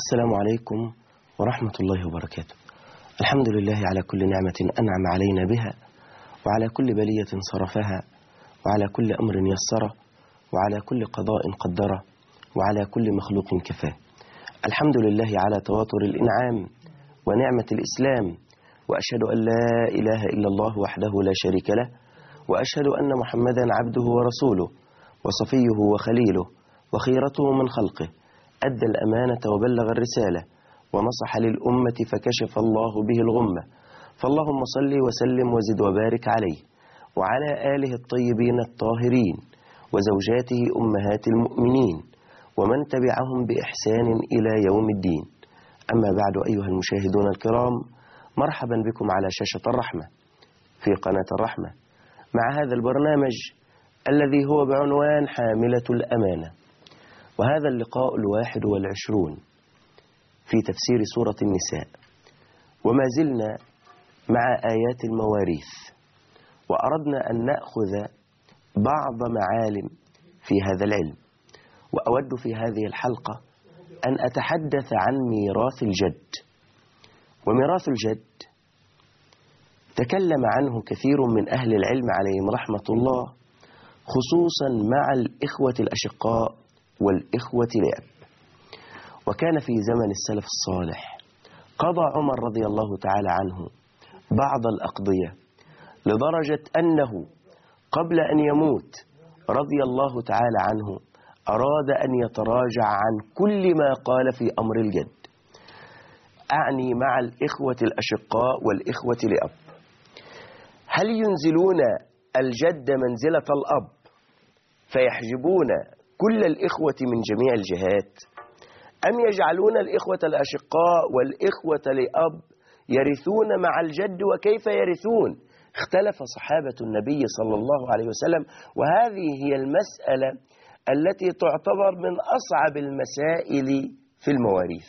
السلام عليكم ورحمة الله وبركاته. الحمد لله على كل نعمة أنعم علينا بها، وعلى كل بلية صرفها، وعلى كل أمر يسره، وعلى كل قضاء قدره، وعلى كل مخلوق كفاه. الحمد لله على تواتر الإنعام ونعمة الإسلام، وأشهد أن لا إله إلا الله وحده لا شريك له، وأشهد أن محمدا عبده ورسوله وصفيه وخليله وخيرته من خلقه، أدى الأمانة وبلغ الرسالة ونصح للأمة فكشف الله به الغمة. فاللهم صل وسلم وزد وبارك عليه وعلى آله الطيبين الطاهرين وزوجاته أمهات المؤمنين ومن تبعهم بإحسان إلى يوم الدين. أما بعد، أيها المشاهدون الكرام، مرحبا بكم على شاشة الرحمة في قناة الرحمة مع هذا البرنامج الذي هو بعنوان حاملة الأمانة، وهذا اللقاء 21 في تفسير سورة النساء، وما زلنا مع آيات المواريث، وأردنا أن نأخذ بعض معالم في هذا العلم. وأود في هذه الحلقة أن أتحدث عن ميراث الجد. وميراث الجد تكلم عنه كثير من أهل العلم عليهم رحمة الله، خصوصا مع الإخوة الأشقاء والإخوة لأب. وكان في زمن السلف الصالح قضى عمر رضي الله تعالى عنه بعض الأقضية، لدرجة أنه قبل أن يموت رضي الله تعالى عنه أراد أن يتراجع عن كل ما قال في أمر الجد، أعني مع الإخوة الأشقاء والإخوة لأب. هل ينزلون الجد منزلة الأب فيحجبون كل الإخوة من جميع الجهات، أم يجعلون الإخوة الأشقاء والإخوة لأب يرثون مع الجد؟ وكيف يرثون؟ اختلف صحابة النبي صلى الله عليه وسلم، وهذه هي المسألة التي تعتبر من أصعب المسائل في المواريث.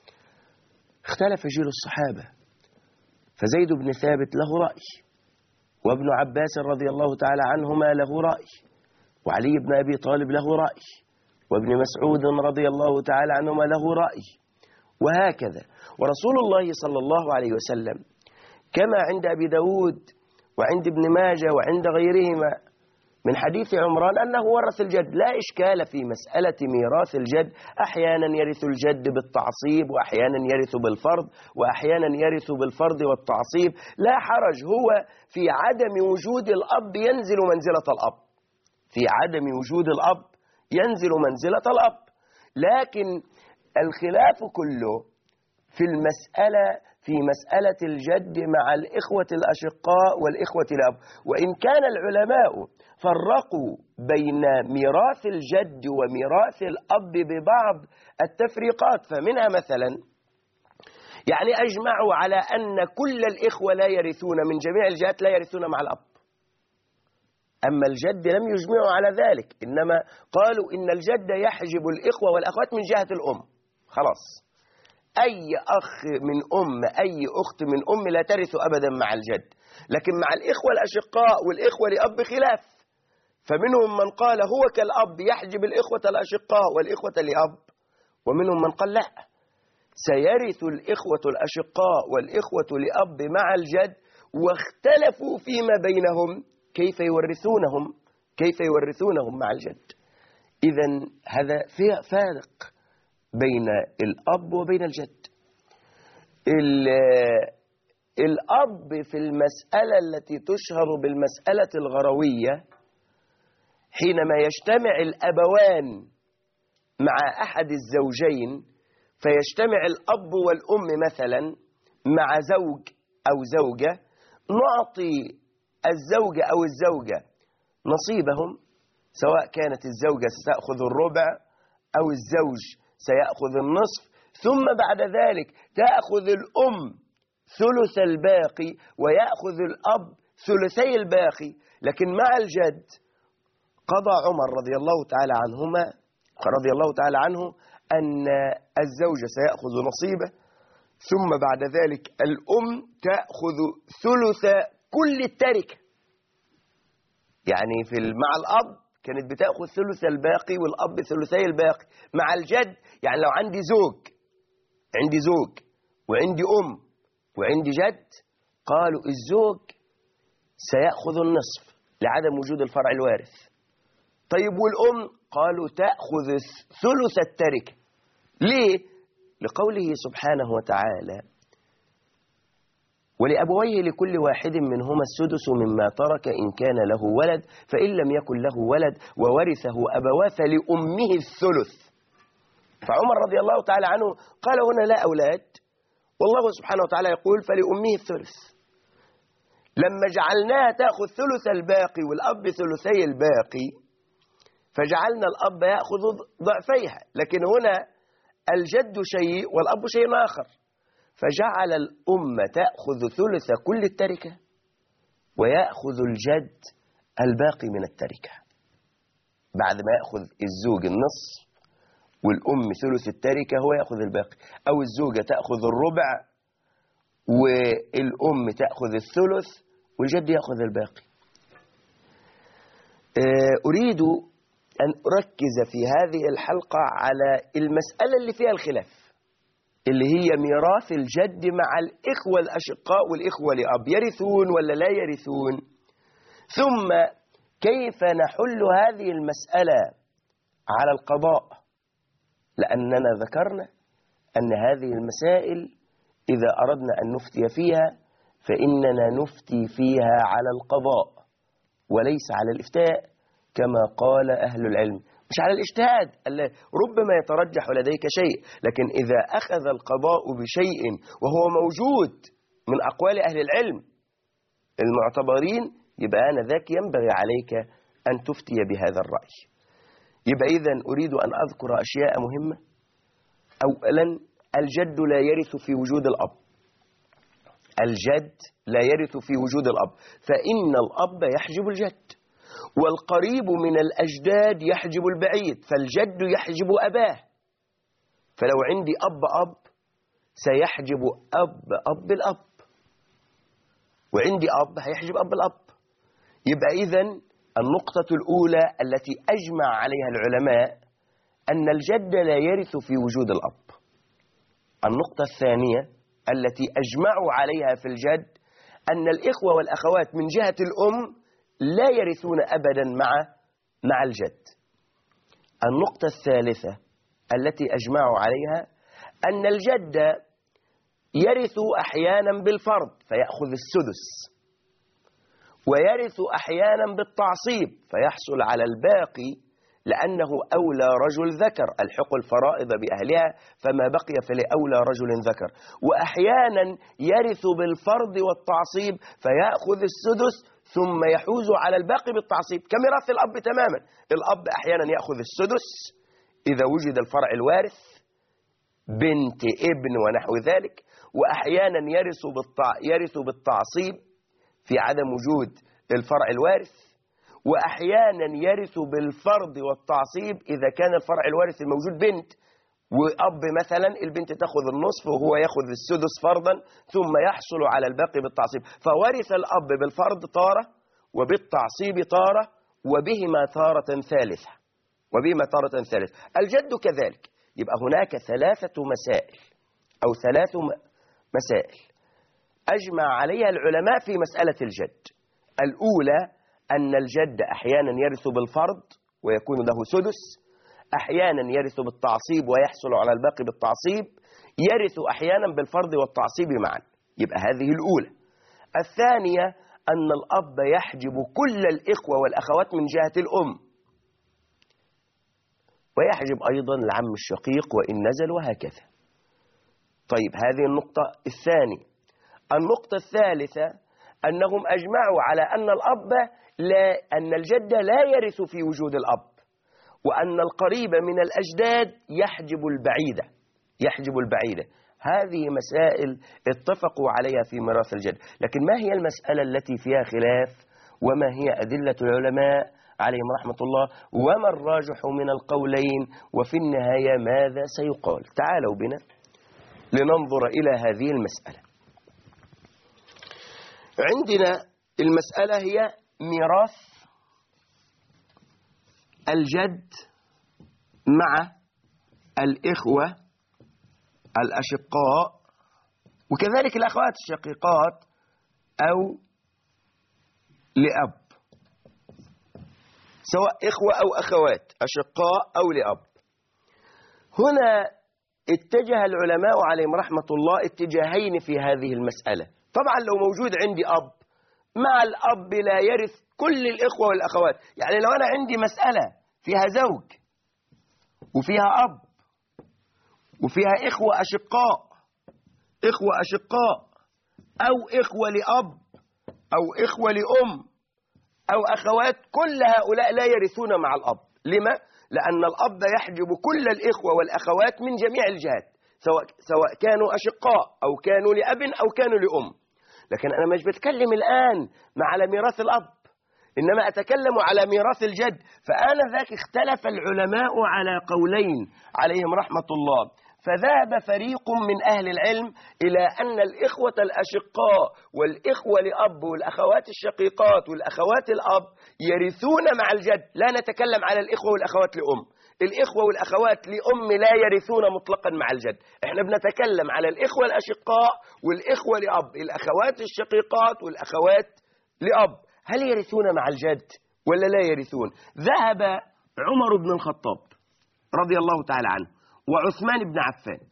اختلف جيل الصحابة، فزيد بن ثابت له رأي، وابن عباس رضي الله تعالى عنهما له رأي، وعلي بن أبي طالب له رأي، وابن مسعود رضي الله تعالى عنهما له رأي، وهكذا. ورسول الله صلى الله عليه وسلم كما عند أبي داود وعند ابن ماجه وعند غيرهما من حديث عمران أنه ورث الجد. لا إشكال في مسألة ميراث الجد، أحيانا يرث الجد بالتعصيب، وأحيانا يرث بالفرض، وأحيانا يرث بالفرض والتعصيب، لا حرج. هو في عدم وجود الأب ينزل منزلة الأب، في عدم وجود الأب ينزل منزلة الأب. لكن الخلاف كله في المسألة، في مسألة الجد مع الإخوة الأشقاء والإخوة الأب. وإن كان العلماء فرقوا بين ميراث الجد وميراث الأب ببعض التفريقات، فمنها مثلا يعني أجمعوا على أن كل الإخوة لا يرثون من جميع الجهات، لا يرثون مع الأب. أما الجد لم يجمعوا على ذلك، إنما قالوا إن الجد يحجب الإخوة والأخوات من جهة الأم. خلاص، أي أخ من أم، أي أخت من أم لا ترث أبدا مع الجد. لكن مع الإخوة الأشقاء والإخوة لأب خلاف، فمنهم من قال هو كالأب يحجب الإخوة الأشقاء والإخوة لأب، ومنهم من قال لا، سيرث الإخوة الأشقاء والإخوة لأب مع الجد. واختلفوا فيما بينهم كيف يورثونهم مع الجد. إذن هذا فارق بين الأب وبين الجد. الأب في المسألة التي تشهر بالمسألة الغروية، حينما يجتمع الأبوان مع أحد الزوجين، فيجتمع الأب والأم مثلا مع زوج أو زوجة، نعطي الزوجة أو الزوجة نصيبهم، سواء كانت الزوجة ستأخذ الربع أو الزوج سيأخذ النصف، ثم بعد ذلك تأخذ الأم ثلث الباقي ويأخذ الأب ثلثي الباقي. لكن مع الجد قضى عمر رضي الله تعالى عنه أن الزوج سيأخذ نصيبه، ثم بعد ذلك الأم تأخذ ثلث كل التركة. يعني مع الأب كانت بتأخذ ثلث الباقي والأب ثلثي الباقي. مع الجد يعني لو عندي زوج عندي زوج وعندي وعندي جد، قالوا الزوج سيأخذ النصف لعدم وجود الفرع الوارث. طيب والأم؟ قالوا تأخذ ثلث التركة. ليه؟ لقوله سبحانه وتعالى ولأبويه لكل واحد منهما السدس مما ترك إن كان له ولد فإن لم يكن له ولد وورثه أبواه فلأمه الثلث. فعمر رضي الله تعالى عنه قال هنا لا أولاد، والله سبحانه وتعالى يقول فلأمه الثلث. لما جعلناها تأخذ ثلث الباقي والأب ثلثي الباقي فجعلنا الأب يأخذ ضعفيها، لكن هنا الجد شيء والأب شيء آخر، فجعل الأم تأخذ ثلث كل التركة ويأخذ الجد الباقي من التركة. بعد ما يأخذ الزوج النصف والأم ثلث التركة هو يأخذ الباقي، أو الزوجة تأخذ الربع والأم تأخذ الثلث والجد يأخذ الباقي. أريد أن أركز في هذه الحلقة على المسألة اللي فيها الخلاف، اللي هي ميراث الجد مع الإخوة الأشقاء والإخوة لأب، يرثون ولا لا يرثون؟ ثم كيف نحل هذه المسألة على القضاء، لأننا ذكرنا أن هذه المسائل إذا أردنا أن نفتي فيها فإننا نفتي فيها على القضاء وليس على الإفتاء كما قال أهل العلم، مش على الاجتهاد. ربما يترجح لديك شيء، لكن إذا أخذ القضاء بشيء وهو موجود من أقوال أهل العلم المعتبرين يبقى آنذاك ينبغي عليك أن تفتي بهذا الرأي. يبقى إذن أريد أن أذكر أشياء مهمة. أولا الجد لا يرث في وجود الأب، الجد لا يرث في وجود الأب، فإن الأب يحجب الجد، والقريب من الأجداد يحجب البعيد، فالجد يحجب أباه. فلو عندي أب سيحجب أب الأب، وعندي أب هيحجب أب الأب. يبقى إذن النقطة الأولى التي أجمع عليها العلماء أن الجد لا يرث في وجود الأب. النقطة الثانية التي أجمعوا عليها في الجد أن الإخوة والأخوات من جهة الأم لا يرثون أبدا مع الجد. النقطة الثالثة التي أجمعوا عليها أن الجد يرث أحيانا بالفرض فيأخذ السدس، ويرث أحيانا بالتعصيب فيحصل على الباقي لأنه أولى رجل ذكر، الحق الفرائض بأهلها فما بقي فلأولى رجل ذكر. وأحيانا يرث بالفرض والتعصيب فيأخذ السدس ثم يحوز على الباقي بالتعصيب كميراث الأب تماما. الأب أحيانا يأخذ السدس إذا وجد الفرع الوارث بنت ابن ونحو ذلك، وأحيانا يرث بالتعصيب في عدم وجود الفرع الوارث، وأحيانا يرث بالفرض والتعصيب إذا كان الفرع الوارث الموجود بنت وأب مثلا، البنت تأخذ النصف وهو يأخذ السدس فرضا ثم يحصل على الباقي بالتعصيب. فورث الأب بالفرض طارة وبالتعصيب طارة وبهما تارة ثالثة. الجد كذلك. يبقى هناك ثلاث مسائل أجمع عليها العلماء في مسألة الجد. الأولى أن الجد أحيانا يرث بالفرض ويكون له سدس، أحيانا يرث بالتعصيب ويحصل على الباقي بالتعصيب، يرث أحيانا بالفرض والتعصيب معا. يبقى هذه الأولى. الثانية أن الأب يحجب كل الإخوة والأخوات من جهة الأم، ويحجب أيضا العم الشقيق وإن نزل وهكذا. طيب هذه النقطة الثانية. النقطة الثالثة أنهم أجمعوا على أن الجد لا يرث في وجود الأب، وأن القريب من الأجداد يحجب البعيدة. هذه مسائل اتفقوا عليها في ميراث الجد. لكن ما هي المسألة التي فيها خلاف، وما هي أدلة العلماء عليهم رحمة الله، وما الراجح من القولين، وفي النهاية ماذا سيقال؟ تعالوا بنا لننظر إلى هذه المسألة. عندنا المسألة هي ميراث الجد مع الإخوة الأشقاء، وكذلك الأخوات الشقيقات أو لأب، سواء إخوة أو أخوات، أشقاء أو لأب. هنا اتجه العلماء عليهم رحمة الله اتجاهين في هذه المسألة. طبعا لو موجود عندي أب، مع الأب لا يرث كل الإخوة والأخوات. يعني لو أنا عندي مسألة فيها زوج وفيها أب وفيها إخوة أشقاء، أو إخوة لأب أو إخوة لأم أو أخوات، كل هؤلاء لا يرثون مع الأب. لما؟ لأن الأب يحجب كل الإخوة والأخوات من جميع الجهات، سواء كانوا أشقاء أو كانوا لأب أو كانوا لأم. لكن أنا مش بتكلم الآن على ميراث الأب، إنما أتكلم على ميراث الجد. فآنذاك اختلف العلماء على قولين عليهم رحمة الله. فذهب فريق من أهل العلم إلى أن الإخوة الأشقاء والإخوة لأب والأخوات الشقيقات والأخوات الأب يرثون مع الجد. لا نتكلم على الإخوة والأخوات لأم، الإخوة والأخوات لأم لا يرثون مطلقا مع الجد. احنا بنتكلم على الإخوة الأشقاء والإخوة لأب، الأخوات الشقيقات والأخوات لأب، هل يرثون مع الجد ولا لا يرثون؟ ذهب عمر بن الخطاب رضي الله تعالى عنه وعثمان بن عفان،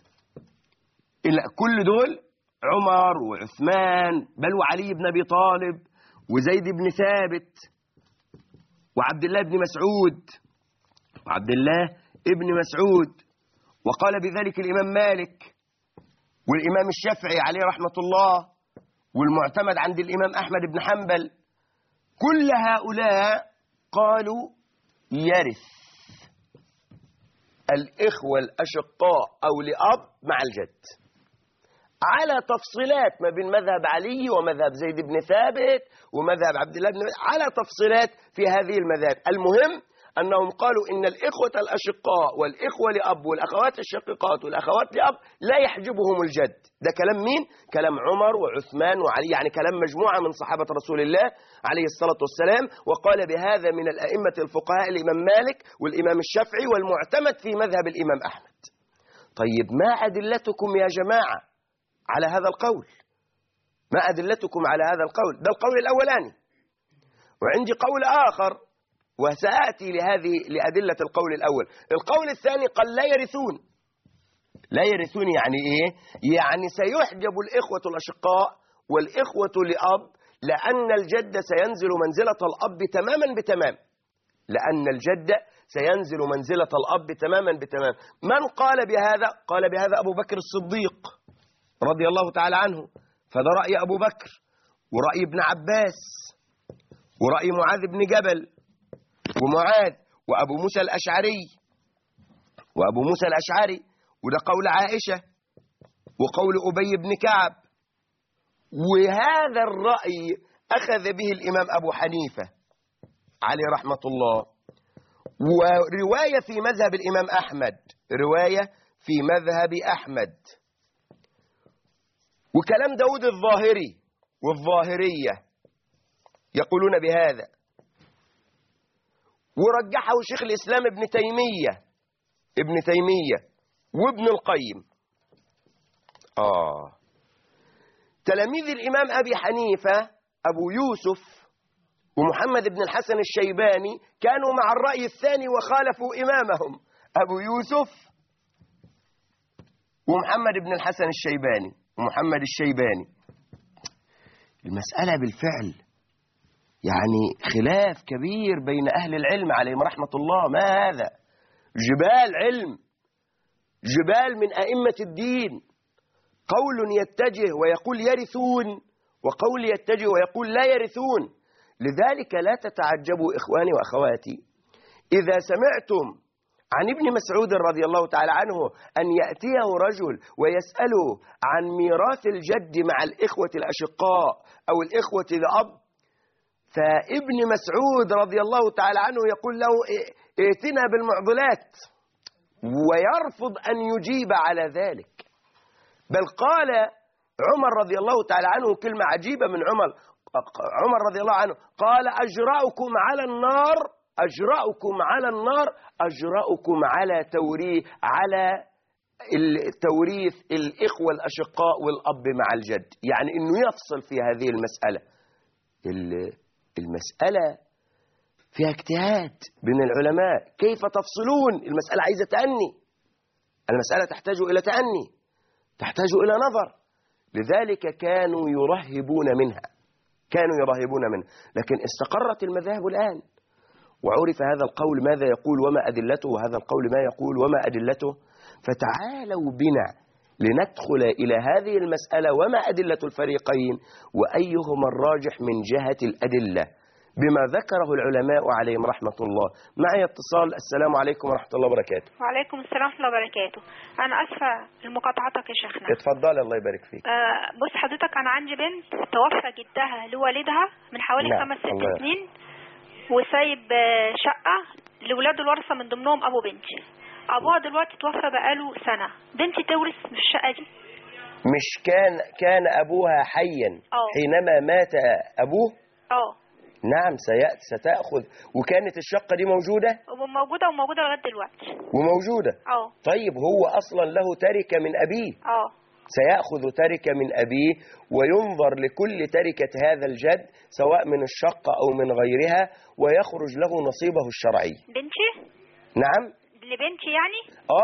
كل دول، عمر وعثمان، بل وعلي بن أبي طالب وزيد بن ثابت وعبد الله بن مسعود وقال بذلك الإمام مالك والإمام الشافعي عليه رحمة الله، والمعتمد عند الإمام أحمد بن حنبل. كل هؤلاء قالوا يرث الإخوة الأشقاء أو لأب مع الجد، على تفصيلات ما بين مذهب علي ومذهب زيد بن ثابت ومذهب عبد الله بن، على تفصيلات في هذه المذاهب. المهم أنهم قالوا إن الإخوة الأشقاء والإخوة لأب والأخوات الشقيقات والأخوات لأب لا يحجبهم الجد. ده كلام مين؟ كلام عمر وعثمان وعلي، يعني كلام مجموعة من صحابة رسول الله عليه الصلاة والسلام. وقال بهذا من الأئمة الفقهاء الإمام مالك والإمام الشافعي والمعتمد في مذهب الإمام أحمد. طيب ما أدلتكم يا جماعة على هذا القول؟ ما أدلتكم على هذا القول؟ ده القول الأولاني. وعندي قول آخر وسأأتي لأدلة القول الأول. القول الثاني قال لا يرثون. لا يرثون يعني إيه؟ يعني سيحجب الإخوة الأشقاء والإخوة لأب، لأن الجد سينزل منزلة الأب تماما بتمام. لأن الجد سينزل منزلة الأب تماما بتمام. من قال بهذا؟ قال بهذا أبو بكر الصديق رضي الله تعالى عنه، فده رأي أبو بكر ورأي ابن عباس ورأي معاذ بن جبل ومعاذ وأبو موسى الأشعري، وده قول عائشة وقول أبي بن كعب. وهذا الرأي أخذ به الإمام أبو حنيفة عليه رحمة الله، ورواية في مذهب الإمام أحمد، رواية في مذهب أحمد، وكلام داود الظاهري والظاهرية يقولون بهذا، ورجحه شيخ الإسلام ابن تيمية وابن القيم. تلاميذ الإمام أبي حنيفة أبو يوسف ومحمد بن الحسن الشيباني كانوا مع الرأي الثاني وخالفوا إمامهم أبو يوسف ومحمد بن الحسن الشيباني ومحمد الشيباني. المسألة بالفعل يعني خلاف كبير بين أهل العلم عليهم رحمة الله. ما هذا؟ جبال علم، جبال من أئمة الدين، قول يتجه ويقول يرثون، وقول يتجه ويقول لا يرثون. لذلك لا تتعجبوا إخواني وأخواتي إذا سمعتم عن ابن مسعود رضي الله تعالى عنه أن يأتيه رجل ويسأله عن ميراث الجد مع الإخوة الأشقاء أو الإخوة الأب، فابن مسعود رضي الله تعالى عنه يقول له ائتنا بالمعضلات، ويرفض أن يجيب على ذلك. بل قال عمر رضي الله تعالى عنه كلمة عجيبة من عمر رضي الله عنه، قال أجرأكم على النار أجرأكم على توريث الإخوة الأشقاء والأب مع الجد، يعني أنه يفصل في هذه المسألة. المسألة فيها اجتهاد بين العلماء، كيف تفصلون؟ المسألة عايزة تأني، المسألة تحتاج إلى تأني، تحتاج إلى نظر. لذلك كانوا يرهبون منها، لكن استقرت المذاهب الآن وعرف هذا القول ماذا يقول وما أدلته، وهذا القول ما يقول وما أدلته. فتعالوا بنا لندخل إلى هذه المسألة وما أدلة الفريقين وأيهما الراجح من جهة الأدلة بما ذكره العلماء عليهم رحمة الله. معي اتصال. السلام عليكم ورحمة الله وبركاته. وعليكم السلام ورحمة الله وبركاته. أنا أسفة لمقاطعتك يا شيخنا. اتفضل الله يبارك فيك. بص حضرتك، أنا عندي بنت توفى جدها لوالدها من حوالي 5-6 سنين، وسايب شقة لولاده الورثة من ضمنهم أبو بنتي. أبوها دلوقتي توفى بقاله سنة، بنتي تورث في الشقة دي؟ مش كان أبوها حيا حينما مات أبوه؟ نعم ستأخذ. وكانت الشقة دي موجودة وموجودة لغاية دلوقتي وموجودة. طيب هو أصلا له تركة من أبيه، سيأخذ تركة من أبيه، وينظر لكل تركة هذا الجد سواء من الشقة أو من غيرها، ويخرج له نصيبه الشرعي. بنتي؟ نعم لبنتي يعني؟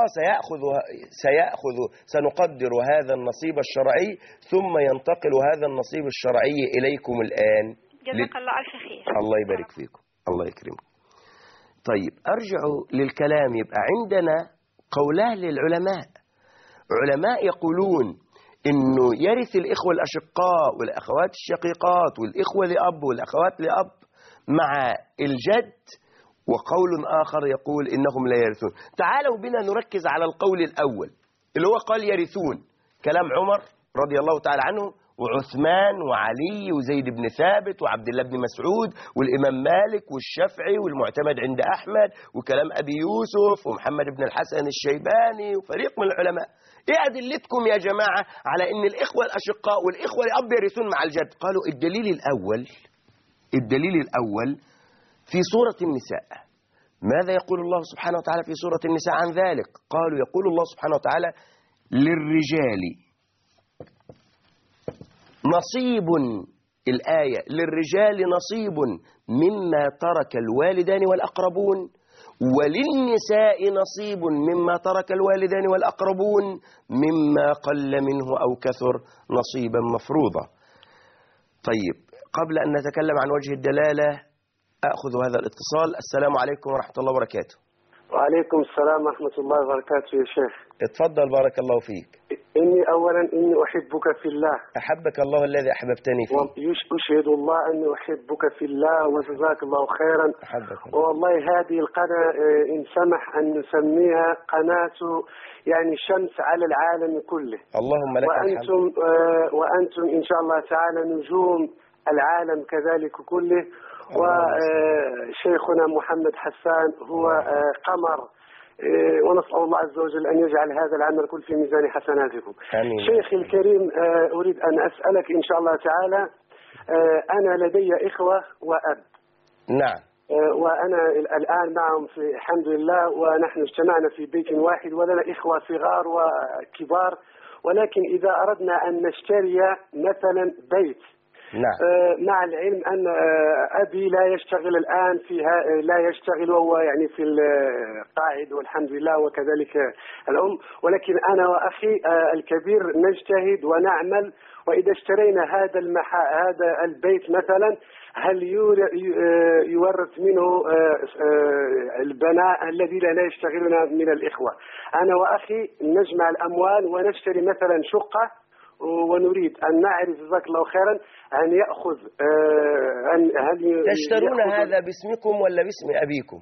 سنقدر هذا النصيب الشرعي، ثم ينتقل هذا النصيب الشرعي إليكم الآن. جزاك الله ألف خير. الله يبارك فيكم، الله يكرمكم. طيب أرجع للكلام. يبقى عندنا قولان للعلماء. علماء يقولون إنه يرث الإخوة الأشقاء والأخوات الشقيقات والإخوة لأب والأخوات لأب مع الجد، وقول آخر يقول إنهم لا يرثون. تعالوا بنا نركز على القول الأول اللي هو قال يرثون، كلام عمر رضي الله تعالى عنه وعثمان وعلي وزيد بن ثابت وعبد الله بن مسعود والإمام مالك والشافعي والمعتمد عند أحمد وكلام أبي يوسف ومحمد بن الحسن الشيباني وفريق من العلماء. إيه أدلتكم يا جماعة على إن الإخوة الأشقاء والإخوة الأب يرثون مع الجد؟ قالوا الدليل الأول في سورة النساء. ماذا يقول الله سبحانه وتعالى في سورة النساء عن ذلك؟ قالوا يقول الله سبحانه وتعالى للرجال نصيب، الآية للرجال نصيب مما ترك الوالدان والأقربون، وللنساء نصيب مما ترك الوالدان والأقربون مما قل منه أو كثر نصيبا مفروضا. طيب قبل أن نتكلم عن وجه الدلالة أخذ هذا الاتصال. السلام عليكم ورحمة الله وبركاته. وعليكم السلام ورحمة الله وبركاته يا شيخ. اتفضل بارك الله فيك. إني أحبك في الله. أحبك الله الذي أحببتني فيه. وأشهد الله أني أحبك في الله وجزاك الله خيرا. أحبك الله. والله هذه القناة إن سمح أن نسميها قناة يعني شمس على العالم كله. اللهم لك الحمد. وأنتم إن شاء الله تعالى نجوم العالم كذلك كله. وشيخنا محمد حسان هو قمر، ونسأل الله عز وجل أن يجعل هذا العمل كله في ميزان حسناتكم. آمين. شيخي الكريم، أريد أن أسألك إن شاء الله تعالى، أنا لدي إخوة وأب. نعم. وأنا الآن معهم في الحمد لله، ونحن اجتمعنا في بيت واحد ولنا إخوة صغار وكبار، ولكن إذا أردنا أن نشتري مثلا بيت، نعم. مع العلم أن أبي لا يشتغل الآن لا يشتغل وهو يعني في القاعد والحمد لله، وكذلك الأم، ولكن أنا وأخي الكبير نجتهد ونعمل. وإذا اشترينا هذا البيت مثلا، هل يورث منه البناء الذين لا يشتغلون من الإخوة؟ أنا وأخي نجمع الأموال ونشتري مثلا شقة، ونريد أن نعرف جزاك الله خيرا أن يأخذ هل تشترون هذا باسمكم ولا باسم أبيكم؟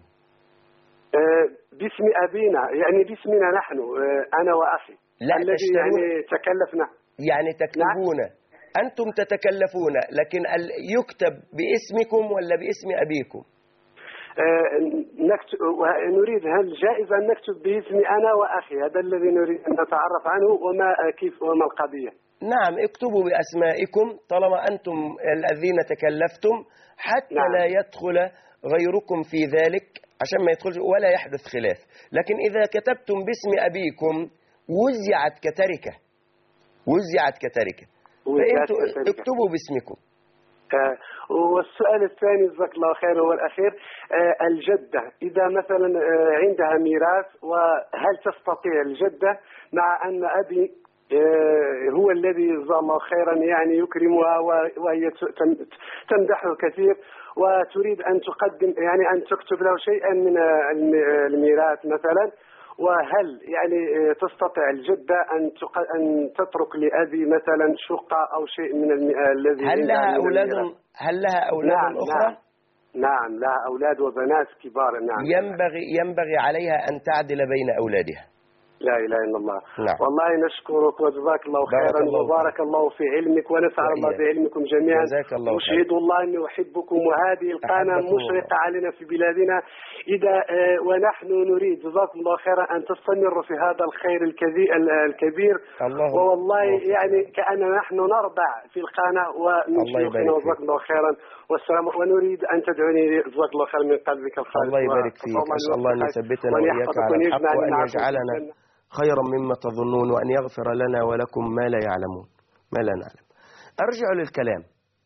باسم أبينا، يعني باسمنا نحن، أنا وأخي. لا الذي تشترون يعني تكلفنا، يعني تكتبون. نعم. أنتم تتكلفون، لكن يكتب باسمكم ولا باسم أبيكم؟ نريد، هل جائز أن نكتب باسمي أنا وأخي؟ هذا الذي نريد أن نتعرف عنه، وما القضية. نعم، اكتبوا بأسمائكم طالما أنتم الذين تكلفتم، حتى نعم. لا يدخل غيركم في ذلك، عشان ما يدخل ولا يحدث خلاف. لكن إذا كتبتم باسم أبيكم وزعت كتركة، وزعت كتركة، فأنتم اكتبوا باسمكم. والسؤال الثاني جزاك الله خير هو الأخير، الجدة إذا مثلا عندها ميراث، وهل تستطيع الجدة مع أن أبي هو الذي جزاه الله خيرا يعني يكرمها وهي تمدحه كثير، وتريد أن تقدم يعني أن تكتب له شيئا من الميراث مثلا، وهل يعني تستطيع الجدة أن تترك لأبي مثلا شقة أو شيء من الذي هل لها أولاد؟ هل لها أولاد أخرى؟ نعم لها أولاد وبنات كبار. نعم ينبغي عليها أن تعدل بين أولادها. لا إله إلا الله. نعم. والله نشكرك وجزاك الله خيرا وبارك الله في علمك، ونفع الله بعلمكم جميعا. أشهد الله أني أحبكم، وهذه القناة مشرقة علينا في بلادنا إذا ونحن نريد جزاكم الله خيرا أن تستمروا في هذا الخير الكبير. والله يعني كأننا نحن نرضع في القناة ومن شيوخنا، وجزاكم الله خيرا والسلام. ونريد أن تدعوني جزاك الله خيرا من قلبك الخالص. الله يبارك فيك، أسأل الله أن يثبتنا وإياك على الحق، وأن يجعلنا خيرا مما تظنون، وأن يغفر لنا ولكم ما لا يعلمون، ما لا نعلم. أرجع للكلام.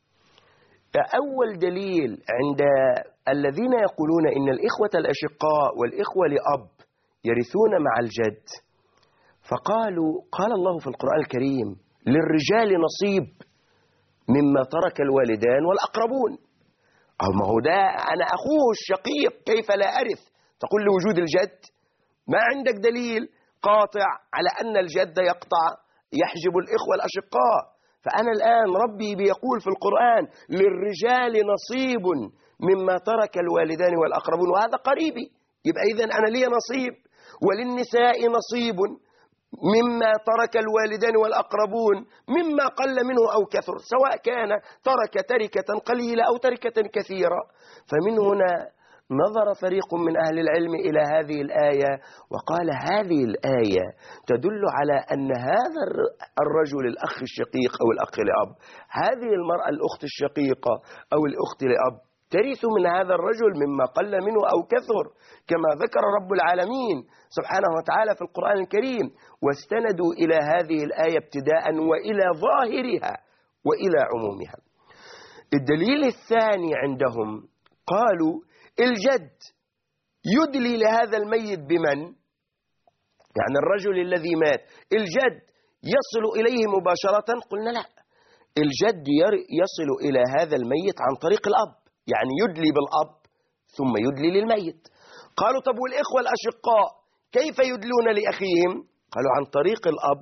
أول دليل عند الذين يقولون إن الإخوة الأشقاء والإخوة لأب يرثون مع الجد، فقالوا قال الله في القرآن الكريم للرجال نصيب مما ترك الوالدان والأقربون. ما هو ده أنا أخوه الشقيق كيف لا أرث؟ تقول لوجود الجد؟ ما عندك دليل قاطع على أن الجد يحجب الإخوة الأشقاء. فأنا الآن ربي بيقول في القرآن للرجال نصيب مما ترك الوالدان والأقربون، وهذا قريبي، يبقى إذن أنا لي نصيب، وللنساء نصيب مما ترك الوالدان والأقربون مما قل منه أو كثر، سواء كان ترك تركة قليلة أو تركة كثيرة. فمن هنا نظر فريق من أهل العلم إلى هذه الآية وقال هذه الآية تدل على أن هذا الرجل الأخ الشقيق أو الأخ لأب، هذه المرأة الأخت الشقيقة أو الأخت لأب ترث من هذا الرجل مما قل منه أو كثر، كما ذكر رب العالمين سبحانه وتعالى في القرآن الكريم. واستندوا إلى هذه الآية ابتداء وإلى ظاهرها وإلى عمومها. الدليل الثاني عندهم قالوا الجد يدلي لهذا الميت بمن؟ يعني الرجل الذي مات الجد يصل إليه مباشرة؟ قلنا لا، الجد يصل إلى هذا الميت عن طريق الأب، يعني يدلي بالأب ثم يدلي للميت. قالوا طب والإخوة الأشقاء كيف يدلون لأخيهم؟ قالوا عن طريق الأب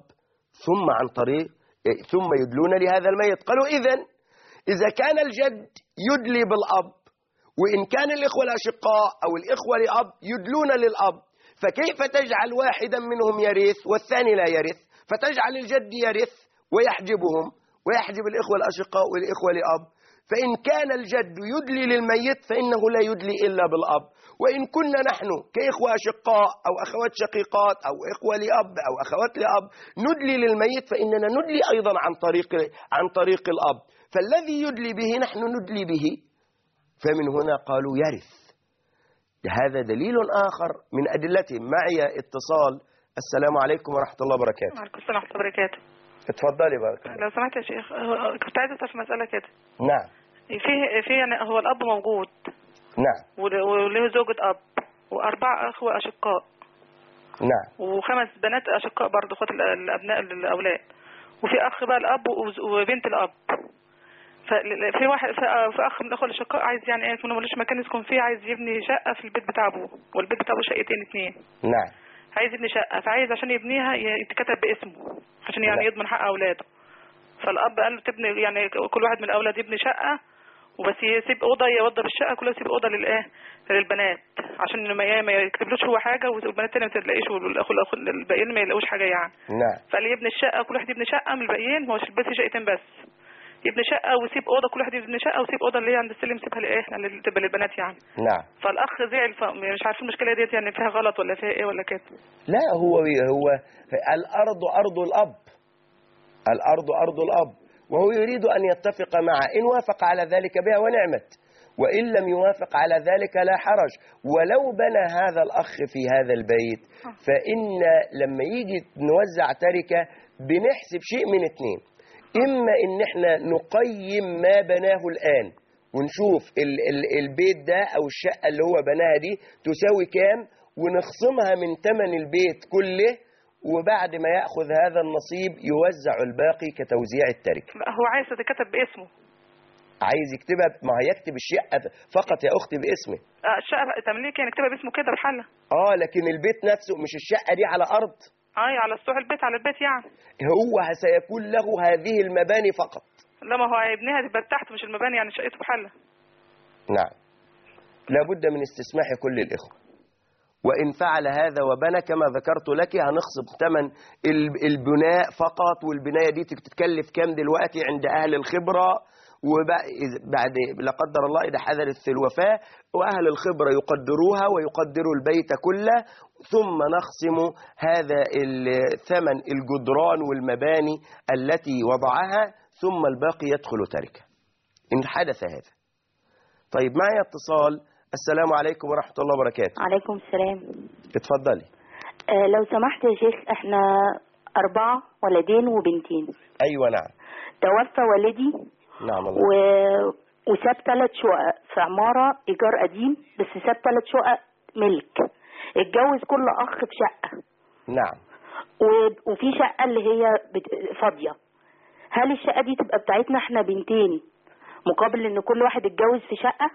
ثم يدلون لهذا الميت. قالوا إذا كان الجد يدلي بالأب، وإن كان الإخوة الأشقاء أو الإخوة لأب يدلون للأب، فكيف تجعل واحدا منهم يرث والثاني لا يرث؟ فتجعل الجد يرث ويحجبهم ويحجب الإخوة الأشقاء والإخوة لأب. فإن كان الجد يدلي للميت فإنه لا يدلي إلا بالأب. وإن كنا نحن كإخوة أشقاء أو أخوات شقيقات أو إخوة لأب أو أخوات لأب ندلي للميت فإننا ندلي أيضا عن طريق الأب، فالذي يدلي به نحن ندلي به. فمن هنا قالوا يرث. هذا دليل آخر من أدلتهم. معي اتصال. السلام عليكم ورحمة الله وبركاته. وعليكم السلام ورحمة الله وبركاته. اتفضلي بارك الله. لو سمحت يا شيخ، كنت عايزة أسأل في مسألة كده. نعم. في يعني هو الأب موجود. نعم. وله زوجة أب و4 أخوة أشقاء. نعم. و5 بنات أشقاء برضه، أخوات الأبناء الأولاد. وفي أخ بقى الأب وبنت الأب. ففي واحد في أخ من الأخوة الأشقاء عايز يعني إيه، يكون ملوش مكان يسكن فيه، عايز يبني شقة في البيت بتاع أبوه، والبيت بتاع أبوه شقتين 2. نعم. عايز يبني شقة، فعايز عشان يبنيها يتكتب باسمه عشان يعني يضمن حق أولاده. فالأب قال له تبني يعني كل واحد من الأولاد يبني شقة، وبس يسيب أوضة يوضب الشقة كلها، يسيب أوضة للبنات عشان ما يكتبلوش هو حاجة والبنات التانية ما تلاقيش، والأخ الباقيين ما يلاقوش حاجة يعني. نعم. فقال يبني الشقة، كل واحد يبني شقة من الباقيين، هو البيت فيه شقتين بس، يبني شقة ويسيب أوضة، كل واحد يبني شقة ويسيب أوضة اللي هي عند السلم يسيبها اللي تبقى للبنات يعني. نعم. فالأخ زعل، مش عارف المشكلة ديت يعني فيها غلط ولا فيها إيه ولا كده. لا، هو الأرض أرض الأب، الأرض أرض الأب، وهو يريد أن يتفق معه، إن وافق على ذلك بها ونعمت، وإن لم يوافق على ذلك لا حرج. ولو بنى هذا الأخ في هذا البيت فإن لما يجي نوزع تركة بنحسب شيء من اتنين، إما إن احنا نقيم ما بناه الآن ونشوف البيت ده أو الشقة اللي هو بناها دي تساوي كام، ونخصمها من ثمن البيت كله، وبعد ما يأخذ هذا النصيب يوزع الباقي كتوزيع التركة. هو عايز تتكتب باسمه، عايز يكتبها، ما هيكتب الشقة فقط يا أختي باسمه. الشقة تمليك يعني يكتبها باسمه كده بحالة. لكن البيت نفسه، مش الشقة دي على أرض، على سطوح البيت، على البيت يعني. هو سيكون له هذه المباني فقط. لا، ما هو هيبنيها تبقى تحت مش المباني، يعني شقته بحالة. نعم، لابد من استسماح كل الإخوة. وإن فعل هذا وبنى كما ذكرت لك هنخصم ثمن البناء فقط، والبناية دي تتكلف كام دلوقتي عند أهل الخبرة، وبعد لا قدر الله إذا حدثت الوفاة وأهل الخبرة يقدروها ويقدروا البيت كله، ثم نخصم هذا الثمن الجدران والمباني التي وضعها، ثم الباقي يدخل تركة إن حدث هذا. طيب معي اتصال. السلام عليكم ورحمة الله وبركاته. عليكم السلام. اتفضلي. لو سمحت يا شيخ، احنا 4 ولدين وبنتين. أيوة نعم. توفى والدي. نعم الله. وساب 3 شقق في عمارة إيجار قديم، بس ساب 3 شقق ملك. اتجوز كل أخ بشقة. نعم. وفي شقة اللي هي فاضية. هل الشقة دي تبقى بتاعتنا احنا بنتين مقابل ان كل واحد اتجوز في شقة،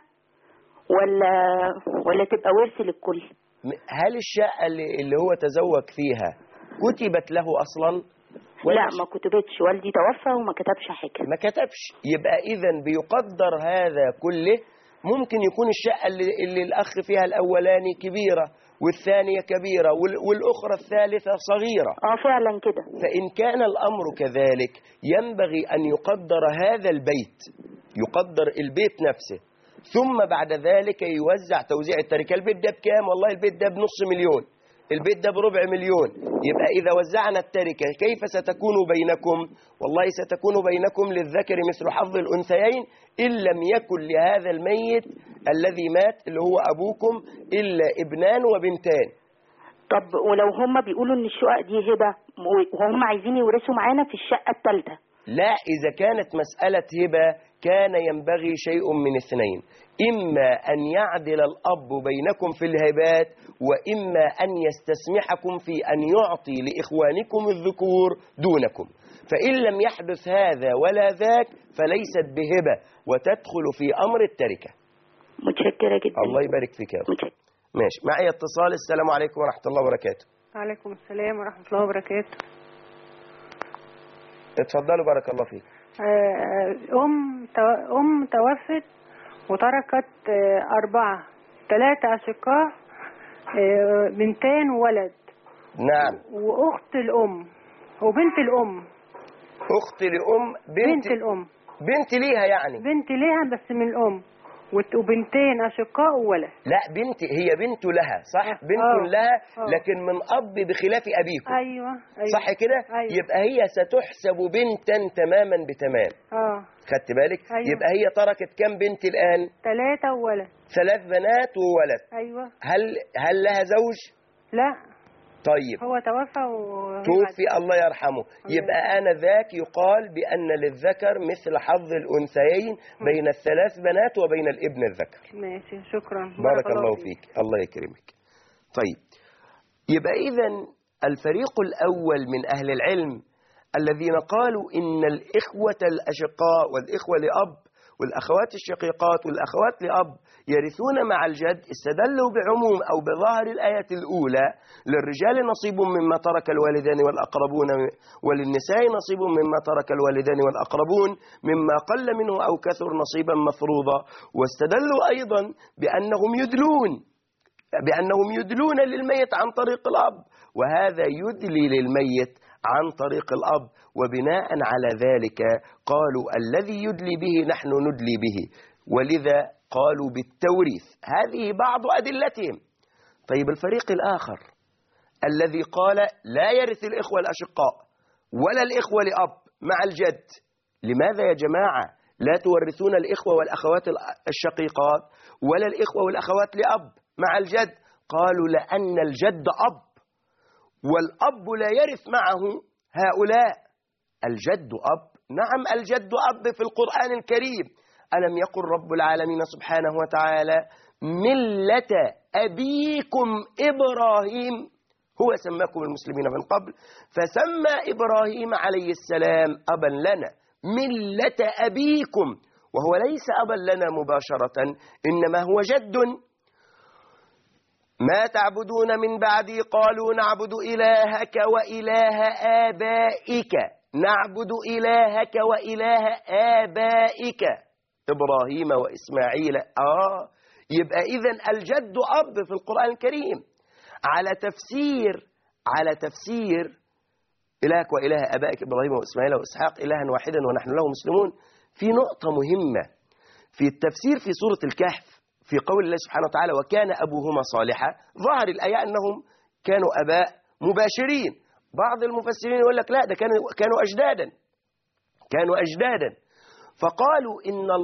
ولا تبقى ورث للكل؟ هل الشقة اللي هو تزوج فيها كتبت له أصلا؟ لا ما كتبتش، والدي توفى وما كتبش حاجة. ما كتبش، يبقى إذن بيقدر هذا كله. ممكن يكون الشقة اللي الأخ فيها الأولاني كبيرة والثانية كبيرة والأخرى الثالثة صغيرة. فعلا كده. فإن كان الأمر كذلك ينبغي أن يقدر هذا البيت، يقدر البيت نفسه، ثم بعد ذلك يوزع توزيع التركة. البيت ده بكام؟ والله البيت ده بنص مليون، البيت ده بربع مليون. يبقى إذا وزعنا التركة كيف ستكون بينكم؟ والله ستكون بينكم للذكر مثل حظ الأنثيين، إن لم يكن لهذا الميت الذي مات اللي هو أبوكم إلا ابنان وبنتان. طب ولو هم بيقولوا إن الشقق دي هبة وهم عايزين يورثوا معانا في الشقة الثالثة؟ لا، إذا كانت مسألة هبة كان ينبغي شيء من اثنين، إما أن يعدل الأب بينكم في الهبات، وإما أن يستسمحكم في أن يعطي لإخوانكم الذكور دونكم. فإن لم يحدث هذا ولا ذاك فليست بهبة وتدخل في أمر التركة. متشكرة جدا. الله يبارك فيك يا أخي. ماشي، معي اتصال. السلام عليكم ورحمة الله وبركاته. وعليكم السلام ورحمة الله وبركاته. اتفضلوا بارك الله فيك. أم توفت وتركت 4، 3 أشقاء، بنتين وولد. نعم. وأخت الأم وبنت الأم. أخت لأم بنت الأم. بنت ليها يعني؟ بنت ليها بس من الأم، وبنتين أشقاء وولد. لا بنت، هي بنت لها صح؟ بنت لها لكن من أب بخلاف أبيكم. أيوة. صح كده؟ أيوة. يبقى هي ستحسب بنتا تماما بتمام. خدت بالك؟ أيوة. يبقى هي تركت كم بنت الآن؟ 3 وولد. 3 بنات وولد. أيوة. هل لها زوج؟ لا. طيب هو توفى توفي الله يرحمه. يبقى آنذاك يقال بأن للذكر مثل حظ الأنثيين بين ال3 بنات وبين الابن الذكر. ماشي، شكرا. بارك الله فيك. الله يكرمك. طيب يبقى إذن الفريق الأول من أهل العلم الذين قالوا إن الإخوة الأشقاء والإخوة لأب والأخوات الشقيقات والأخوات لأب يرثون مع الجد، استدلوا بعموم أو بظاهر الآية الأولى: للرجال نصيب مما ترك الوالدان والأقربون وللنساء نصيب مما ترك الوالدان والأقربون مما قل منه أو كثر نصيبا مفروضا. واستدلوا أيضا بأنهم يدلون للميت عن طريق الأب، وهذا يدلي للميت عن طريق الأب، وبناء على ذلك قالوا الذي يدلي به نحن ندلي به، ولذا قالوا بالتوريث. هذه بعض أدلتهم. طيب الفريق الآخر الذي قال لا يرث الإخوة الأشقاء ولا الإخوة لأب مع الجد، لماذا يا جماعة؟ لا تورثون الإخوة والأخوات الشقيقات ولا الإخوة والأخوات لأب مع الجد. قالوا لأن الجد أب، والأب لا يرث معه هؤلاء. الجد أب، نعم الجد أب في القرآن الكريم. ألم يقل رب العالمين سبحانه وتعالى ملة أبيكم إبراهيم، هو سماكم المسلمين من قبل، فسمى إبراهيم عليه السلام أبا لنا، ملة أبيكم، وهو ليس أبا لنا مباشرة، إنما هو جد. ما تعبدون من بعدي قالوا نعبد إلهك وإله آبائك، نعبد إلهك وإله آبائك إبراهيم وإسماعيل. يبقى إذن الجد أب في القرآن الكريم. على تفسير إلهك وإله آبائك إبراهيم وإسماعيل وإسحاق إلها واحدا ونحن له مسلمون، في نقطة مهمة في التفسير في سورة الكهف في قول الله سبحانه وتعالى وكان أبوهما صالحا. ظهر الآية أنهم كانوا أباء مباشرين. بعض المفسرين يقول لك لا، ده كانوا أجدادا. فقالوا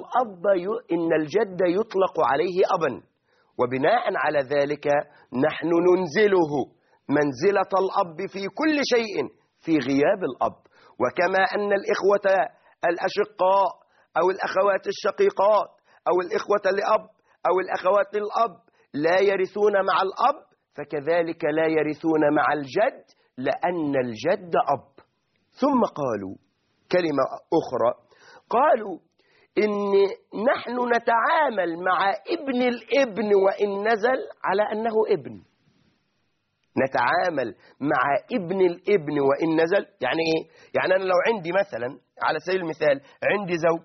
إن الجد يطلق عليه أبا، وبناء على ذلك نحن ننزله منزلة الأب في كل شيء في غياب الأب. وكما أن الإخوة الأشقاء أو الأخوات الشقيقات أو الإخوة لأب أو الأخوات للأب لا يرثون مع الأب، فكذلك لا يرثون مع الجد لأن الجد أب. ثم قالوا كلمة أخرى، قالوا إن نحن نتعامل مع ابن الابن وإن نزل على أنه ابن. نتعامل مع ابن الابن وإن نزل يعني إيه؟ يعني أنا لو عندي مثلا على سبيل المثال عندي زوج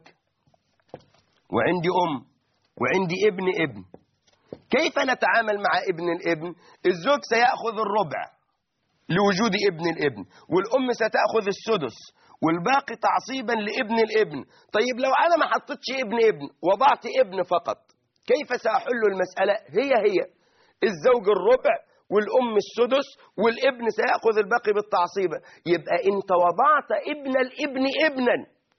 وعندي وعندي ابن، كيف نتعامل مع ابن الابن؟ الزوج سيأخذ الربع لوجود ابن الابن، والأم ستأخذ السدس، والباقي تعصيبا لابن الابن. طيب لو أنا ما حطيتش ابن وضعت ابن فقط، كيف سأحل المسألة؟ هي الزوج الربع والأم السدس والابن سيأخذ الباقي بالتعصيبة. يبقى أنت وضعت ابن الابن ابنا،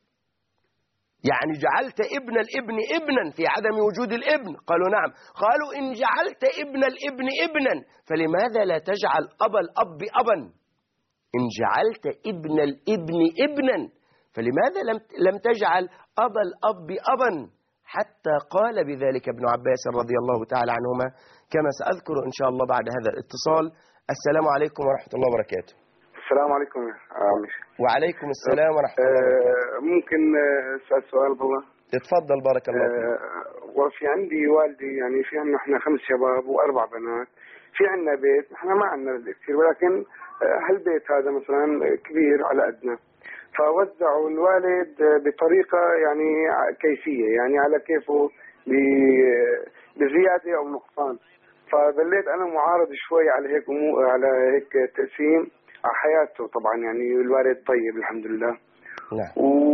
يعني جعلت ابن الابن ابنا في عدم وجود الابن. قالوا نعم. قالوا إن جعلت ابن الابن ابنا فلماذا لا تجعل أبا الأب أبا؟ إن جعلت ابن الابن ابنا فلماذا لم تجعل أبا الأب أبا؟ حتى قال بذلك ابن عباس رضي الله تعالى عنهما كما سأذكر إن شاء الله بعد هذا الاتصال. السلام عليكم ورحمة الله وبركاته. السلام عليكم يا عمي. وعليكم السلام ورحمة الله وبركاته. ممكن أسأل سؤال بالله؟ اتفضل بارك الله فيك. وفي عندي والدي، يعني في عندنا احنا 5 شباب و4 بنات، في عندنا بيت، احنا ما عندنا كثير، ولكن هالبيت هذا مثلا كبير على قدنا، فوزعوا الوالد بطريقة يعني كيفية، يعني على كيفه بزيادة أو نقصان. فظليت أنا معارض شوي على هيك تقسيم على حياته. طبعا يعني الوالد طيب الحمد لله. نعم.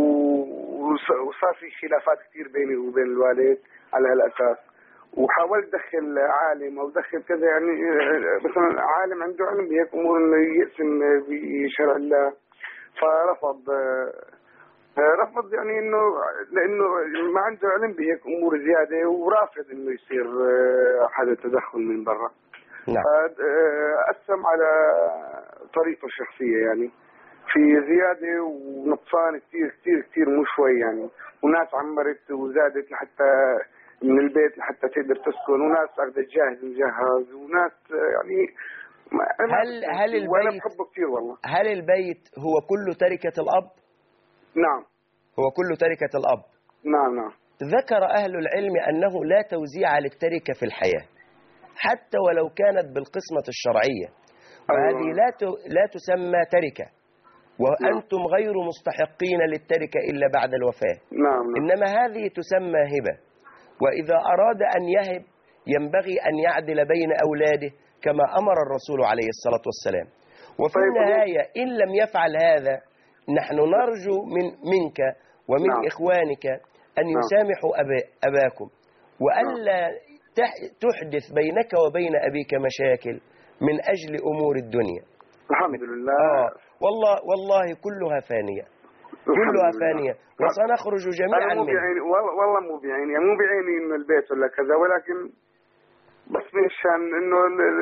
وصار في خلافات كثير بيني وبين الوالد على هالأساس، وحاولت أدخل عالم أو أدخل كذا، يعني مثلا عالم عنده علم بهيك أمور إنه يقسم بشرع الله، فرفض يعني انه لانه ما عنده علم بهيك امور زياده، ورافض انه يصير حدا تدخل من برا. نعم. قسم على طريقته الشخصيه، يعني في زياده ونقصان كثير كثير كثير، مو شوي يعني. وناس عمرت وزادت لحتى من البيت لحتى تقدر تسكن، وناس اخذت جاهز مجهز، وناس يعني هل البيت، وانا بحبه كثير والله. هل البيت هو كله تركة الأب؟ نعم. هو كله تركة الأب. نعم. ذكر أهل العلم أنه لا توزيع للتركة في الحياة حتى ولو كانت بالقسمة الشرعية، وهذه لا تسمى تركة، وأنتم غير مستحقين للتركة إلا بعد الوفاة. نعم. إنما هذه تسمى هبة، وإذا أراد أن يهب ينبغي أن يعدل بين أولاده كما أمر الرسول عليه الصلاة والسلام. وفي النهاية إن لم يفعل هذا نحن نرجو منك ومن إخوانك أن يسامحوا أباكم، وألا تحدث بينك وبين أبيك مشاكل من أجل أمور الدنيا. الحمد لله. والله كلها فانية. كلها فانية وسنخرج جميعا مو بعيني والله مو بعيني، مو بعيني إنه البيت ولا كذا، ولكن بس مشان إنه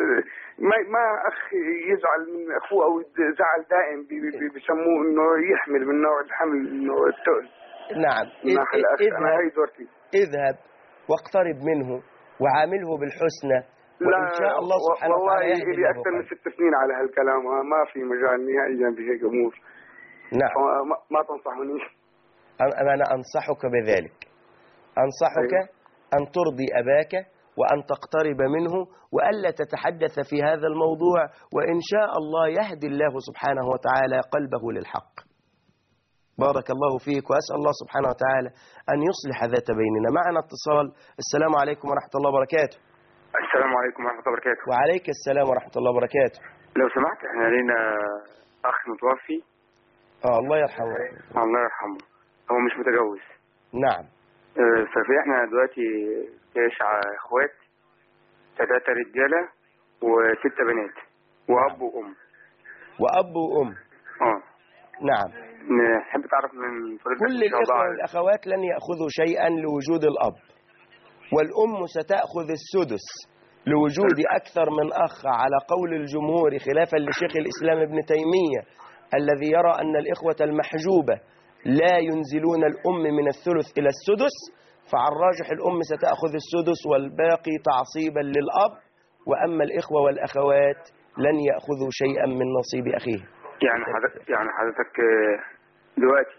ما أخ يزعل من أخوه أو زعل دائم بيسموه إنه يحمل من نوع الحمل إنه التقل. نعم. أنا هاي دورتي. اذهب واقترب منه وعامله بالحسنى، وإن شاء الله سبحانه وتعالى يهدي له. والله أكثر من 6 سنين على هالكلام، ما في مجال نهائيا بهيك أمور. نعم. ما تنصحني؟ أنا أنصحك بذلك، أنصحك أن ترضي أباك وأن تقترب منه وألا تتحدث في هذا الموضوع، وإن شاء الله يهدي الله سبحانه وتعالى قلبه للحق. بارك الله فيك، وأسأل الله سبحانه وتعالى أن يصلح ذات بيننا. معنا اتصال. السلام عليكم ورحمة الله وبركاته. السلام عليكم ورحمة الله وبركاته. وعليك السلام ورحمة الله وبركاته. لو سمحت، احنا لينا أخ متوفي. الله يرحمه. الله يرحمه. هو مش متجوز. نعم. ففي احنا دلوقتي 9 اخوات، 3 رجالة و6 بنات، وأب وأم. وأب وأم. نعم. نحب تعرف من فضيلتك كل الإخوة والأخوات لن يأخذوا شيئا لوجود الأب، والأم ستأخذ السدس لوجود أكثر من أخ على قول الجمهور، خلافا لشيخ الإسلام ابن تيمية الذي يرى أن الإخوة المحجوبة لا ينزلون الأم من الثلث إلى السدس، فعلى الراجح الأم ستأخذ السدس والباقي تعصيبا للأب، وأما الإخوة والأخوات لن يأخذوا شيئا من نصيب أخيه. يعني حضرتك دلوقتي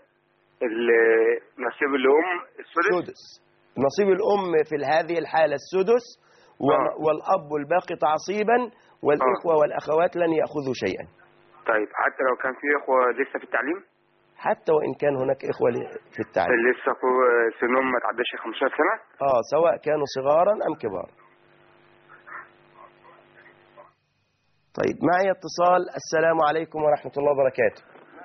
نصيب الأم السدس. نصيب الأم في هذه الحالة السدس، والأب الباقي تعصيبا، والإخوة والأخوات لن يأخذوا شيئا. طيب حتى لو كان في إخوة لسه في التعليم؟ حتى وإن كان هناك إخوة في التعليم لسه سنهم ما تعداش 15 سنة؟ سواء كانوا صغارا أم كبار. طيب معي اتصال. السلام عليكم ورحمة الله وبركاته.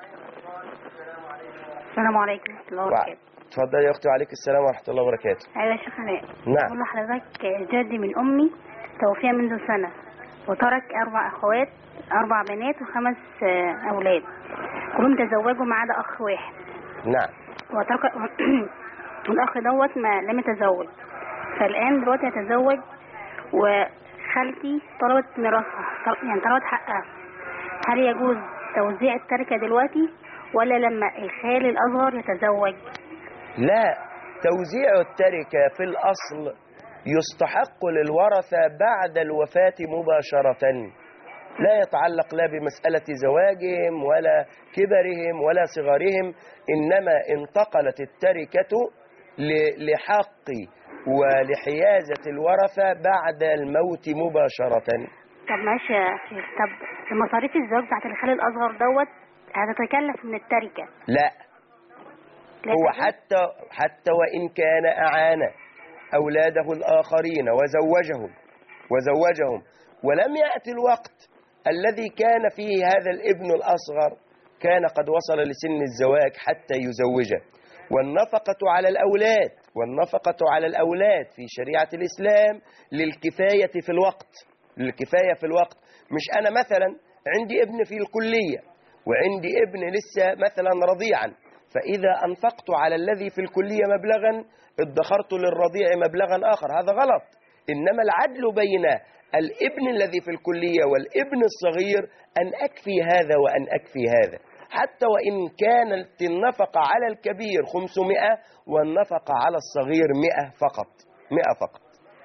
السلام عليكم ورحمة الله وبركاته. تفضلي يا أختي. وعليك السلام ورحمة الله وبركاته. أيوة يا شيخ علاء. نعم. أقول لحضرتك جدي من أمي توفي منذ سنة، وترك 4 أخوات، 4 بنات و5 أولاد، كلهم تزوجوا ما عدا أخ واحد. نعم. وترك الأخ دوت ما لم يتزوج، فالآن دلوقتي يتزوج، وخالتي طلبت ميراثها، يعني طلبت حقها. هل يجوز توزيع التركة دلوقتي ولا لما الخال الأصغر يتزوج؟ لا، توزيع التركة في الأصل يستحق للورثة بعد الوفاة مباشرة، لا يتعلق لا بمسألة زواجهم ولا كبرهم ولا صغارهم، إنما انتقلت التركة لحق ولحيازة الورثة بعد الموت مباشرة. طب ماشي يا شيخ، طب مصاريف الزواج بتاعت الخال الأصغر دوت هتتكلف من التركة؟ لا، هو حتى وإن كان أعان أولاده الآخرين وزوجهم ولم يأتي الوقت الذي كان فيه هذا الابن الأصغر، كان قد وصل لسن الزواج حتى يزوجه. والنفقة على الأولاد في شريعة الإسلام للكفاية في الوقت. مش أنا مثلا عندي ابن في الكلية وعندي ابن لسه مثلا رضيعا، فإذا أنفقت على الذي في الكلية مبلغا ادخرت للرضيع مبلغا آخر، هذا غلط. إنما العدل بين الابن الذي في الكلية والابن الصغير أن أكفي هذا وأن أكفي هذا، حتى وإن كانت النفقة على الكبير 500 والنفقة على الصغير 100 فقط.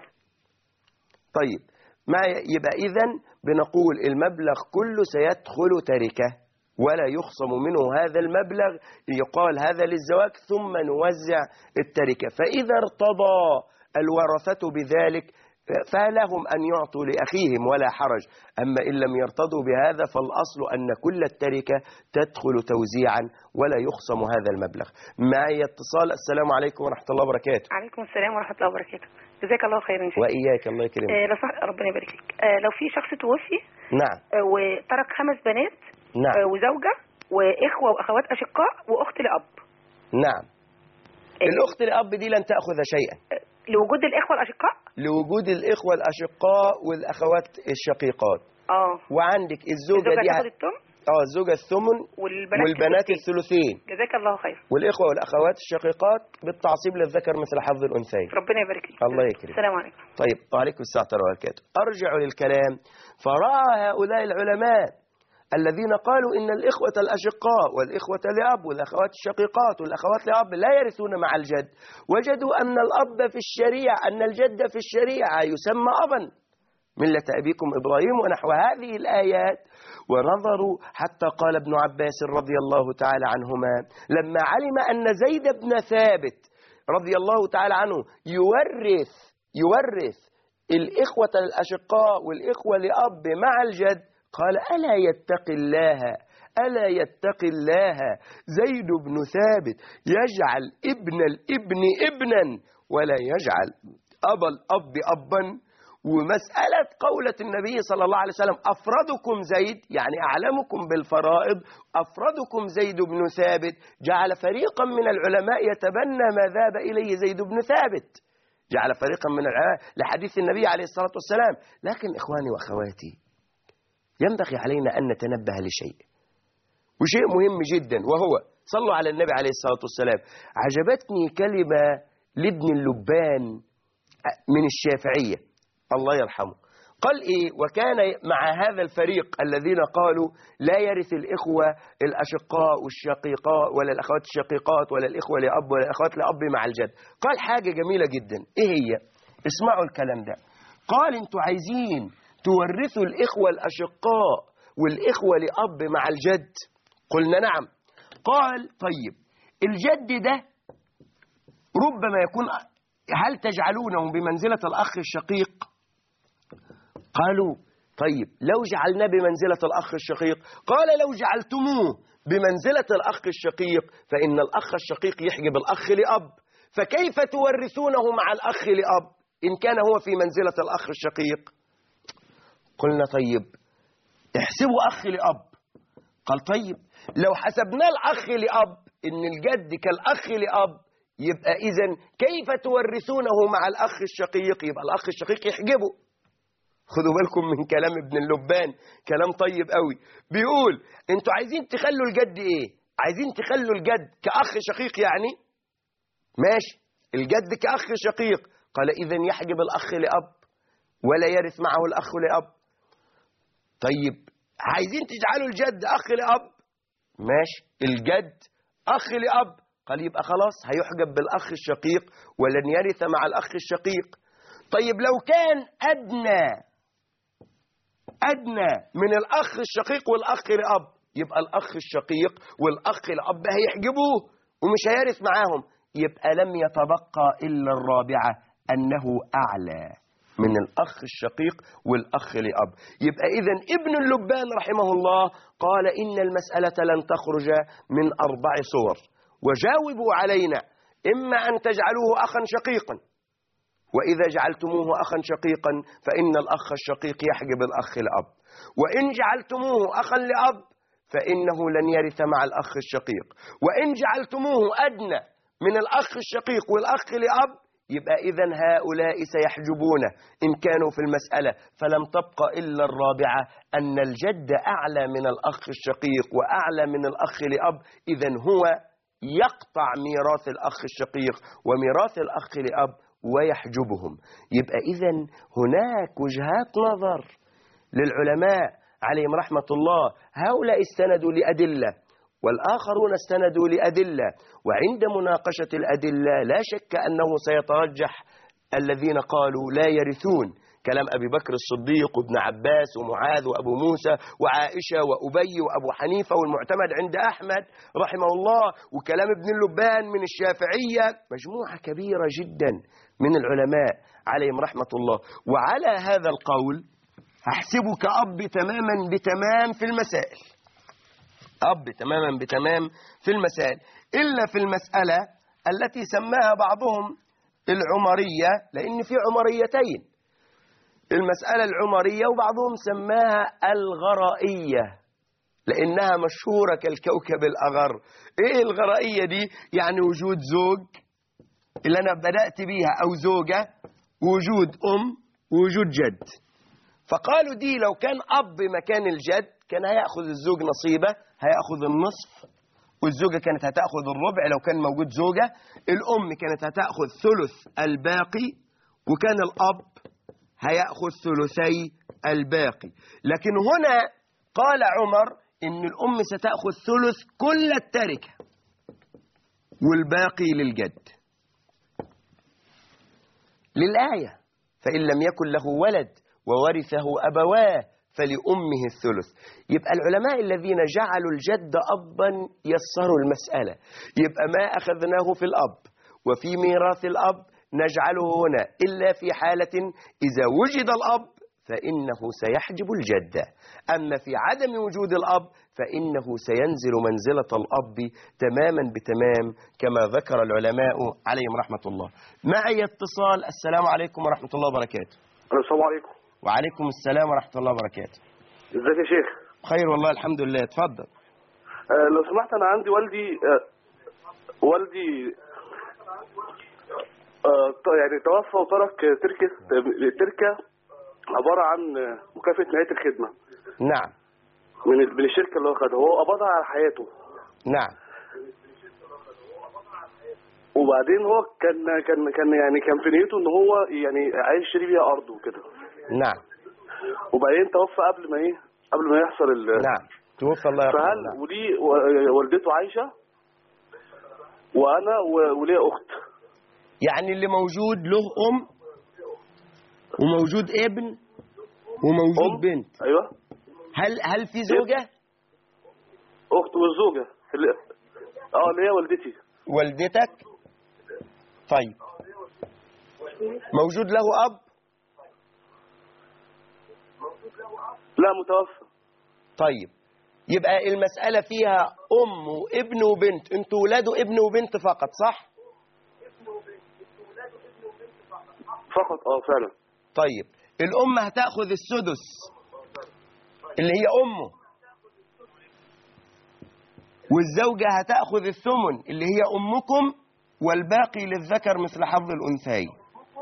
طيب يبقى إذن بنقول المبلغ كله سيدخل تركة ولا يخصم منه هذا المبلغ، يقال هذا للزواج ثم نوزع التركة. فإذا ارتضى الورثة بذلك فلهم أن يعطوا لأخيهم ولا حرج، أما إن لم يرتضوا بهذا فالأصل أن كل التركة تدخل توزيعا ولا يخصم هذا المبلغ. معي اتصال. السلام عليكم ورحمة الله وبركاته. عليكم السلام ورحمة الله وبركاته. جزاك الله خيرا. وإياك، الله يكرمك. ربنا يبارك فيك. لو في شخص توفي نعم وترك 5 بنات نعم وزوجة وإخوة وأخوات أشقاء وأخت لأب. نعم. الأخت لأب دي لن تأخذ شيئا لوجود الإخوة الأشقاء؟ لوجود الإخوة الأشقاء والأخوات الشقيقات. وعندك الزوجة دي الزوجة الثمن والبنات الثلثين. جزاك الله خير. والإخوة والأخوات الشقيقات بالتعصيب للذكر مثل حظ الأنثيين. ربنا يبارك فيك. الله يكرمك. السلام عليكم. طيب وعليكم السلام ورحمة الله وبركاته. أرجع للكلام، فرأى هؤلاء العلماء الذين قالوا إن الإخوة الأشقاء والإخوة لأب والأخوات الشقيقات والأخوات لأب لا يرثون مع الجد، وجدوا أن الأب في الشريعة، أن الجد في الشريعة يسمى أبا، ملة أبيكم إبراهيم ونحو هذه الآيات. ونظروا حتى قال ابن عباس رضي الله تعالى عنهما لما علم أن زيد بن ثابت رضي الله تعالى عنه يورث الإخوة الأشقاء والإخوة لأب مع الجد، قال ألا يتقي الله زيد بن ثابت يجعل ابن الابن ابنا ولا يجعل أبا الأب أبا. ومسألة قولة النبي صلى الله عليه وسلم أفردكم زيد، يعني أعلمكم بالفرائض، أفردكم زيد بن ثابت، جعل فريقا من العلماء يتبنى ما ذهب إليه زيد بن ثابت، جعل فريقا من العلماء لحديث النبي عليه الصلاة والسلام. لكن إخواني وأخواتي، ينبغي علينا أن نتنبه لشيء، وشيء مهم جدا، وهو صلوا على النبي عليه الصلاة والسلام. عجبتني كلمة لابن اللبان من الشافعية الله يرحمه، قال إيه؟ وكان مع هذا الفريق الذين قالوا لا يرث الإخوة الأشقاء والشقيقات ولا الأخوات الشقيقات ولا الإخوة لأب ولا الأخوات لأب مع الجد، قال حاجة جميلة جدا. إيه هي؟ اسمعوا الكلام ده. قال أنتوا عايزين تورثوا الإخوة الأشقاء والإخوة لأب مع الجد؟ قلنا نعم. قال طيب الجد ده ربما يكون، هل تجعلونه بمنزلة الأخ الشقيق؟ قالوا طيب لو جعلناه بمنزلة الأخ الشقيق، قال لو جعلتموه بمنزلة الأخ الشقيق فإن الأخ الشقيق يحجب الأخ لأب، فكيف تورثونه مع الأخ لأب إن كان هو في منزلة الأخ الشقيق؟ قلنا طيب احسبوا أخ لأب. قال طيب لو حسبنا الأخ لأب إن الجد كالأخ لأب، يبقى إذن كيف تورثونه مع الأخ الشقيق؟ يبقى الأخ الشقيق يحجبه. خدوا بالكم من كلام ابن اللبان، كلام طيب قوي. بيقول انتوا عايزين تخلوا الجد ايه؟ عايزين تخلوا الجد كأخ شقيق يعني؟ ماشي، الجد كأخ شقيق. قال إذن يحجب الأخ لأب ولا يرث معه الأخ لأب. طيب عايزين تجعلوا الجد أخ لأب؟ ماشي، الجد أخ لأب. قال يبقى خلاص هيحجب بالأخ الشقيق ولن يرث مع الأخ الشقيق. طيب لو كان أدنى من الأخ الشقيق والأخ لأب، يبقى الأخ الشقيق والأخ لأب هيحجبوه ومش هيرث معاهم، يبقى لم يتبقى إلا الرابعة أنه أعلى من الأخ الشقيق والأخ لأب. يبقى إذن ابن اللبان رحمه الله قال إن المسألة لن تخرج من 4 صور، وجاوبوا علينا إما أن تجعلوه أخا شقيقا، وإذا جعلتموه أخا شقيقا فإن الأخ الشقيق يحجب الأخ لأب، وإن جعلتموه أخا لأب فإنه لن يرث مع الأخ الشقيق، وإن جعلتموه أدنى من الأخ الشقيق والأخ لأب يبقى إذن هؤلاء سيحجبونه إن كانوا في المسألة، فلم تبقى إلا الرابعة أن الجد أعلى من الأخ الشقيق وأعلى من الأخ لأب، إذن هو يقطع ميراث الأخ الشقيق وميراث الأخ لأب ويحجبهم. يبقى إذن هناك وجهات نظر للعلماء عليهم رحمة الله، هؤلاء استندوا لأدلة والآخرون استندوا لأدلة، وعند مناقشة الأدلة لا شك أنه سيترجح الذين قالوا لا يرثون، كلام أبي بكر الصديق وابن عباس ومعاذ وأبو موسى وعائشة وأبي وأبو حنيفة والمعتمد عند أحمد رحمه الله، وكلام ابن اللبان من الشافعية، مجموعة كبيرة جدا من العلماء عليهم رحمة الله. وعلى هذا القول أحسبك أب تماما بتمام في المسائل، أب تماما بتمام في المسائل، إلا في المسألة التي سماها بعضهم العمرية، لأن في عمريتين، المسألة العمرية وبعضهم سماها الغرائية لأنها مشهورة كالكوكب الأغر. إيه الغرائية دي؟ يعني وجود زوج اللي أنا بدأت بيها أو زوجة، وجود ووجود جد. فقالوا دي لو كان أب مكان الجد كان هيأخذ الزوج نصيبه، هيأخذ النصف، والزوجة كانت هتأخذ الربع لو كان موجود زوجة، الأم كانت هتأخذ ثلث الباقي، وكان الأب هيأخذ ثلثي الباقي. لكن هنا قال عمر إن الأم ستأخذ ثلث كل التركة والباقي للجد للآية: فإن لم يكن له ولد وورثه أبواه فلأمه الثلث. يبقى العلماء الذين جعلوا الجد أبا يسروا المسألة، يبقى ما أخذناه في الأب وفي ميراث الأب نجعله هنا إلا في حالة إذا وجد الأب فإنه سيحجب الجد، أما في عدم وجود الأب فإنه سينزل منزلة الأب تماما بتمام كما ذكر العلماء عليهم رحمة الله. معي اتصال. السلام عليكم ورحمة الله وبركاته. السلام عليكم. وعليكم السلام ورحمة الله وبركاته. ازيك يا شيخ؟ خير والله الحمد لله. اتفضل. لو سمحت، أنا عندي والدي يعني توفى وترك تركة عبارة عن مكافأة نهاية الخدمة. نعم. من الشركة اللي هو خدها، هو قبضها على حياته. نعم. وبعدين هو كان في نيته ان هو يعني عايز يشتري بيها ارض وكده. نعم. وبعدين توفى قبل ما يحصل نعم، توفى الله يرحمه. فهل ودي والدته عايشة وانا وليه اخت؟ يعني اللي موجود له ام وموجود ابن وموجود بنت. ايوه. هل في زوجة؟ اخت والزوجة اللي هي والدتي. والدتك؟ طيب موجود له اب؟ لا، متوفى. طيب يبقى المسألة فيها ام وابن وبنت، انتوا ولاده ابن وبنت فقط، صح؟ فقط فعلا. طيب الام هتاخذ السدس اللي هي امه، والزوجة هتاخذ الثمن اللي هي امكم، والباقي للذكر مثل حظ الانثيين.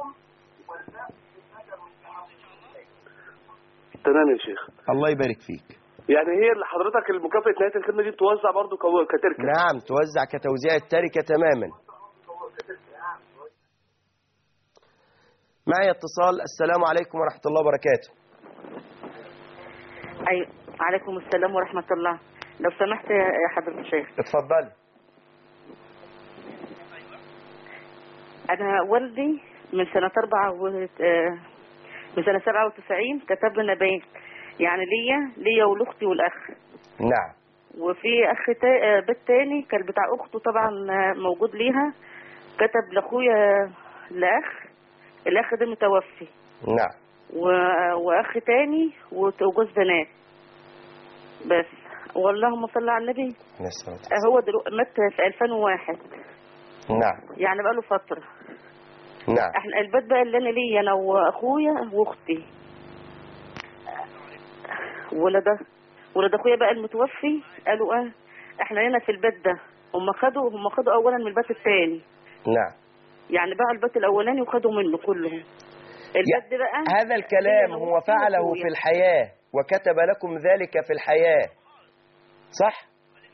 تمام يا شيخ. الله يبارك فيك. يعني هي اللي حضرتك المكافأة نهاية الخدمة دي بتوزع برضو كتركة؟ نعم، توزع كتوزيع التركة تماما. معي اتصال. السلام عليكم ورحمة الله وبركاته. أيوة، عليكم السلام ورحمة الله. لو سمحت يا حضرة الشيخ. اتفضلي. أنا والدي من سنة 97 كتب لنا بيت، يعني ليا ولأختي والأخ. نعم. وفي أخ بيت تاني كان بتاع أخته طبعا موجود ليها، كتب لأخويا الأخ ده متوفي. نعم. وأخ تاني وجوز بنات بس. واللهم صل على النبي. هو دلوقتي مات في 2001. نعم. يعني بقاله فترة. نعم. احنا البيت بقى اللي انا ليا انا واخويا واختي، ولد اخويا بقى المتوفي قالوا احنا هنا في البيت ده. هم خدوا اولا من البيت الثاني. نعم. يعني باعوا البيت الاولاني وخدوا منه كلهم. البيت ده بقى هذا الكلام هو فعله في الحياة وكتب لكم ذلك في الحياة، صح؟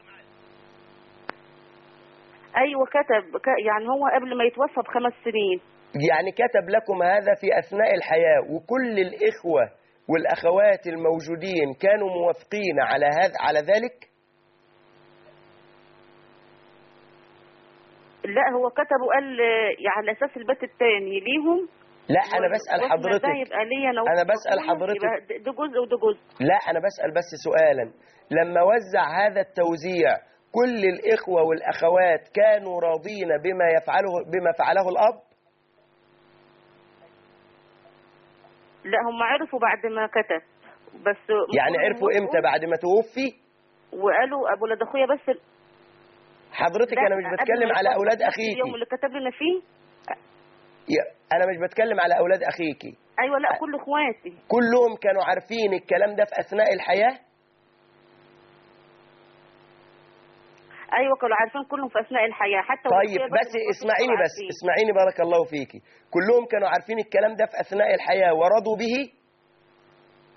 ايوه كتب، يعني هو قبل ما يتوفى ب5 سنين. يعني كتب لكم هذا في اثناء الحياة، وكل الاخوة والاخوات الموجودين كانوا موافقين على ذلك؟ لا، هو كتبه قال يعني على اساس البيت الثاني ليهم. لا انا بسأل حضرتك، انا بسأل حضرتك ده جزء وده جزء. لا انا بسأل بس سؤالا، لما وزع هذا التوزيع كل الإخوة والأخوات كانوا راضين بما فعله الأب؟ لا، هم عرفوا بعد ما كتب بس. يعني عرفوا إمتى؟ بعد ما توفي؟ وقالوا أبو ولد أخويا بس. حضرتك أنا مش بتكلم على أولاد أخيكي. اليوم اللي كتب لنا فيه أنا مش بتكلم على أولاد أخيكي. أيوة، لا كل إخواتي كلهم كانوا عارفين الكلام ده في أثناء الحياة؟ ايوه كانوا عارفين كلهم في اثناء الحياه حتى. طيب بس اسمعيني بارك الله فيكي، كلهم كانوا عارفين الكلام ده في اثناء الحياه ورضوا به؟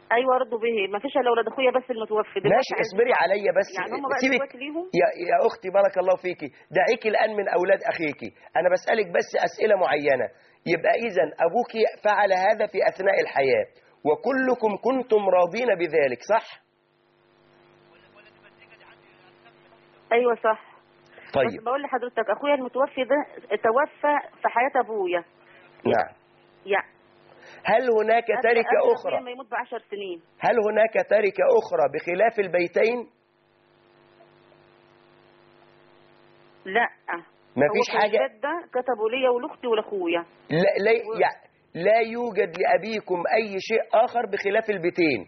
ايوه رضوا به، ما فيش الا اولاد اخويا بس المتوفي دلوقتي. ماشي اصبري عليا بس، يعني هم بقى سيبك دلوقتي ليهم. يا اختي بارك الله فيكي، دعيكي الان من اولاد اخيكي، انا بسالك بس اسئله معينه. يبقى اذا ابوك فعل هذا في اثناء الحياه وكلكم كنتم راضين بذلك، صح؟ ايوه صح. طيب بس بقول لحضرتك اخويا المتوفي ده توفى في حياه ابويا. نعم. يعني هل هناك تركة أخرى؟ ما يموت ب10 سنين. هل هناك تركة أخرى بخلاف البيتين؟ لا. مفيش حاجة؟ ده كتبوا لي ولاختي ولاخويا. لا يوجد لأبيكم أي شيء آخر بخلاف البيتين؟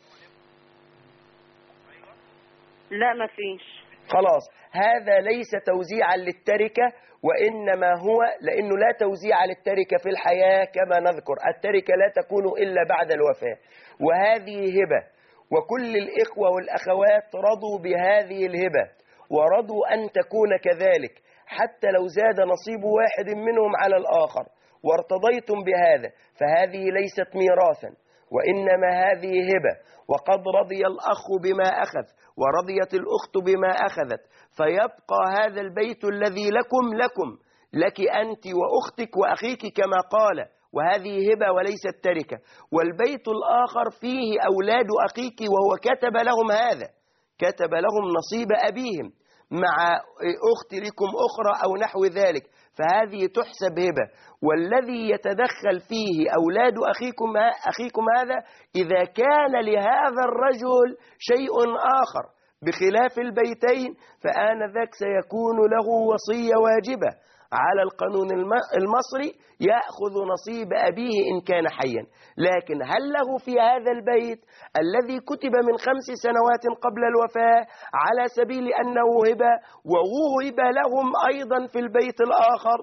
لا مفيش. خلاص، هذا ليس توزيعا للتركة، وإنما هو لأنه لا توزيع للتركة في الحياة كما نذكر، التركة لا تكون إلا بعد الوفاة، وهذه هبة، وكل الإخوة والأخوات رضوا بهذه الهبة ورضوا أن تكون كذلك، حتى لو زاد نصيب واحد منهم على الآخر وارتضيتم بهذا، فهذه ليست ميراثا وإنما هذه هبة، وقد رضي الأخ بما أخذ ورضيت الأخت بما أخذت، فيبقى هذا البيت الذي لكم لك أنت وأختك وأخيك كما قال، وهذه هبة وليست تركة. والبيت الآخر فيه أولاد أخيك وهو كتب لهم هذا، كتب لهم نصيب أبيهم مع أخت لكم أخرى أو نحو ذلك، فهذه تحسب هبة. والذي يتدخل فيه أولاد أخيكم هذا إذا كان لهذا الرجل شيء آخر بخلاف البيتين، فآنذاك سيكون له وصية واجبة على القانون المصري، يأخذ نصيب أبيه إن كان حيا. لكن هل له في هذا البيت الذي كتب من 5 سنوات قبل الوفاة على سبيل أنه هبة، ووهب لهم أيضا في البيت الآخر،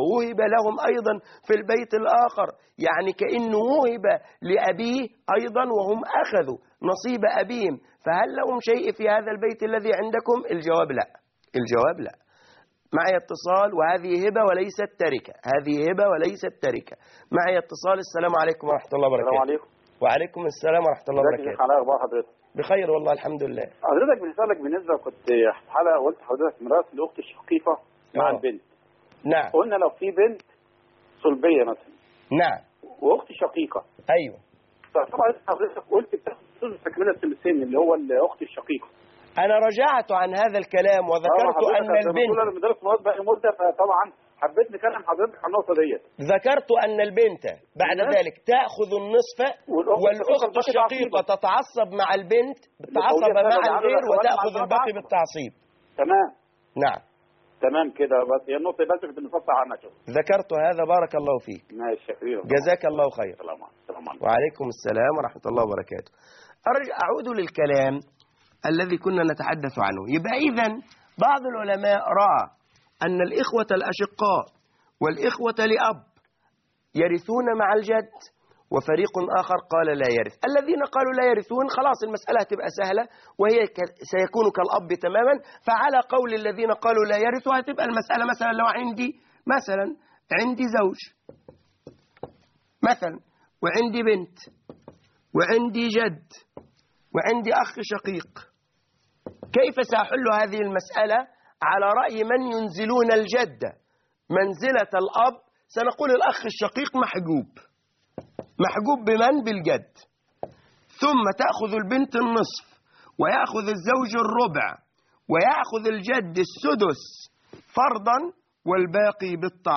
يعني كأنه وهب لأبيه أيضا وهم أخذوا نصيب أبيهم، فهل لهم شيء في هذا البيت الذي عندكم؟ الجواب لا. معي اتصال، وهذه هبة وليست تركة. معي اتصال. السلام عليكم ورحمة الله وبركاته. السلام عليكم. وعليكم السلام ورحمة الله وبركاته. أخبار حضرتك؟ بخير والله الحمد لله. حضرتك بنسألك بالنسبة، كنت في حلقة قلت حضرتك ميراث لأخت الشقيقة مع البنت. نعم. قلنا لو في بنت صلبية مثلا. نعم. وأخت شقيقة. أيوه. طبعا حضرتك قلت بتاخد ثلث تكملة الثلثين اللي هو الأخت الشقيقة. أنا رجعت عن هذا الكلام وذكرت أن البنت مدرس مواد بقى مدة، فطبعا حبيت نكلم حضرتك عن النقطة ديت. ذكرت أن البنت بعد ذلك تأخذ النصف، والأخت الشقيقة تتعصب مع البنت، تتعصب مع الغير وتأخذ الباقي بالتعصيب. تمام. نعم. تمام كده، بس هي النقطة بس كنت بنفصل عنها شوية. ذكرت هذا، بارك الله فيك. ماشي، جزاك الله خير. السلام عليكم. وعليكم السلام ورحمة الله وبركاته. أعود للكلام الذي كنا نتحدث عنه. يبقى إذن بعض العلماء رأى أن الإخوة الأشقاء والإخوة لأب يرثون مع الجد، وفريق آخر قال لا يرث. الذين قالوا لا يرثون خلاص المسألة هتبقى سهلة، وهي سيكون كالأب تماما، فعلى قول الذين قالوا لا يرث هتبقى المسألة مثلا لو عندي زوج مثلا، وعندي بنت، وعندي جد، وعندي أخ شقيق، كيف سأحل هذه المسألة؟ على رأي من ينزلون الجد منزلة الأب، سنقول الأخ الشقيق محجوب بمن؟ بالجد، ثم تأخذ البنت النصف، ويأخذ الزوج الربع، ويأخذ الجد السدس فرضا، والباقي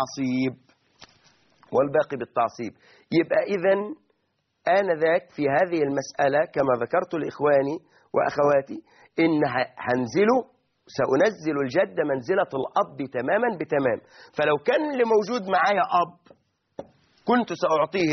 بالتعصيب. يبقى إذن آنذاك في هذه المسألة كما ذكرت لإخواني وأخواتي إن سأنزل الجد منزلة الأب تماما بتمام. فلو كان اللي موجود معايا أب كنت سأعطيه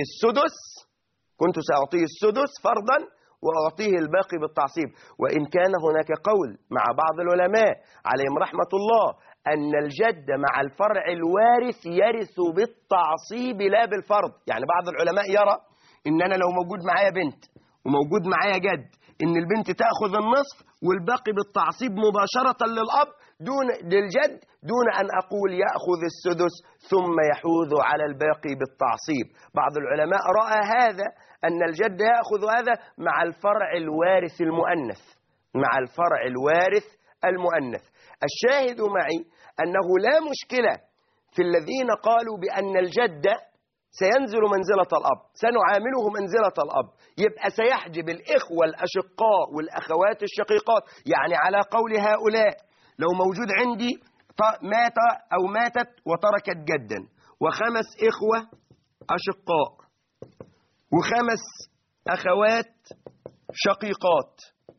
السدس فرضا، وأعطيه الباقي بالتعصيب. وإن كان هناك قول مع بعض العلماء عليهم رحمة الله أن الجد مع الفرع الوارث يرث بالتعصيب لا بالفرض. يعني بعض العلماء يرى إن أنا لو موجود معايا بنت وموجود معايا جد، إن البنت تأخذ النصف والباقي بالتعصيب مباشرة للجد دون أن أقول يأخذ السدس ثم يحوذ على الباقي بالتعصيب. بعض العلماء رأى هذا أن الجد يأخذ هذا مع الفرع الوارث المؤنث، مع الفرع الوارث المؤنث. الشاهد معي أنه لا مشكلة في الذين قالوا بأن الجد سينزل منزلة الأب، سنعامله منزلة الأب، يبقى سيحجب الإخوة الأشقاء والأخوات الشقيقات. يعني على قول هؤلاء لو موجود عندي مات أو ماتت وتركت جدا وخمس إخوة أشقاء وخمس أخوات شقيقات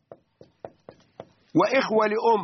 وإخوة لأم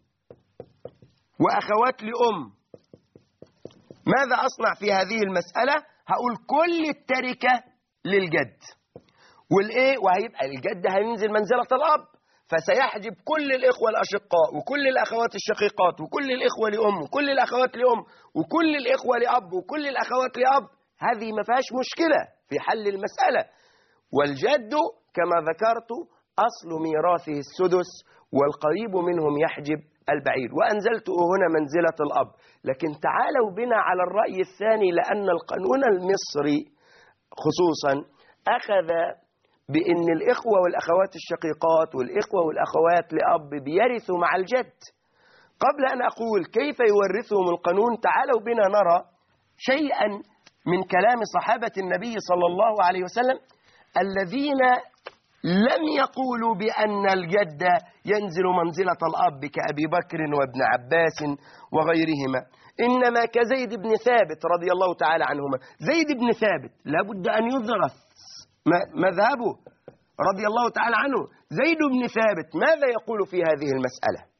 وأخوات لأم، ماذا أصنع في هذه المسألة؟ هقول كل التركة للجد والإيه، وهيبقى الجد هينزل منزلة الأب، فسيحجب كل الإخوة الأشقاء وكل الأخوات الشقيقات وكل الإخوة لأم وكل الأخوات لأم وكل الإخوة لأب وكل الأخوات لأب. هذه ما فيهاش مشكلة في حل المسألة. والجد كما ذكرت أصل ميراثه السدس والقريب منهم يحجب البعيد، وأنزلته هنا منزلة الأب. لكن تعالوا بنا على الرأي الثاني، لأن القانون المصري خصوصا أخذ بأن الإخوة والأخوات الشقيقات والإخوة والأخوات لأب بيرثوا مع الجد. قبل أن أقول كيف يورثهم القانون، تعالوا بنا نرى شيئا من كلام صحابة النبي صلى الله عليه وسلم الذين لم يقولوا بأن الجد ينزل منزلة الأب كأبي بكر وابن عباس وغيرهما، إنما كزيد بن ثابت رضي الله تعالى عنهما. زيد بن ثابت لابد أن يدرس مذهبه رضي الله تعالى عنه. زيد بن ثابت ماذا يقول في هذه المسألة؟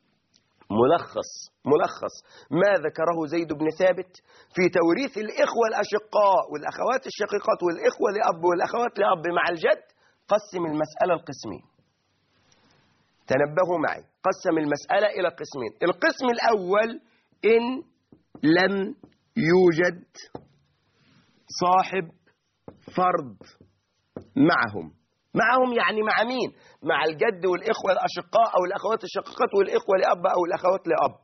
ملخص ما ذكره زيد بن ثابت في توريث الإخوة الأشقاء والأخوات الشقيقات والإخوة لأب والأخوات لأب مع الجد. قسم المسألة القسمين، تنبهوا معي، قسم المسألة إلى قسمين. القسم الأول إن لم يوجد صاحب فرض معهم يعني مع مين؟ مع الجد والإخوة الأشقاء أو الأخوات الشقيقات والإخوة لأب أو الأخوات لأب.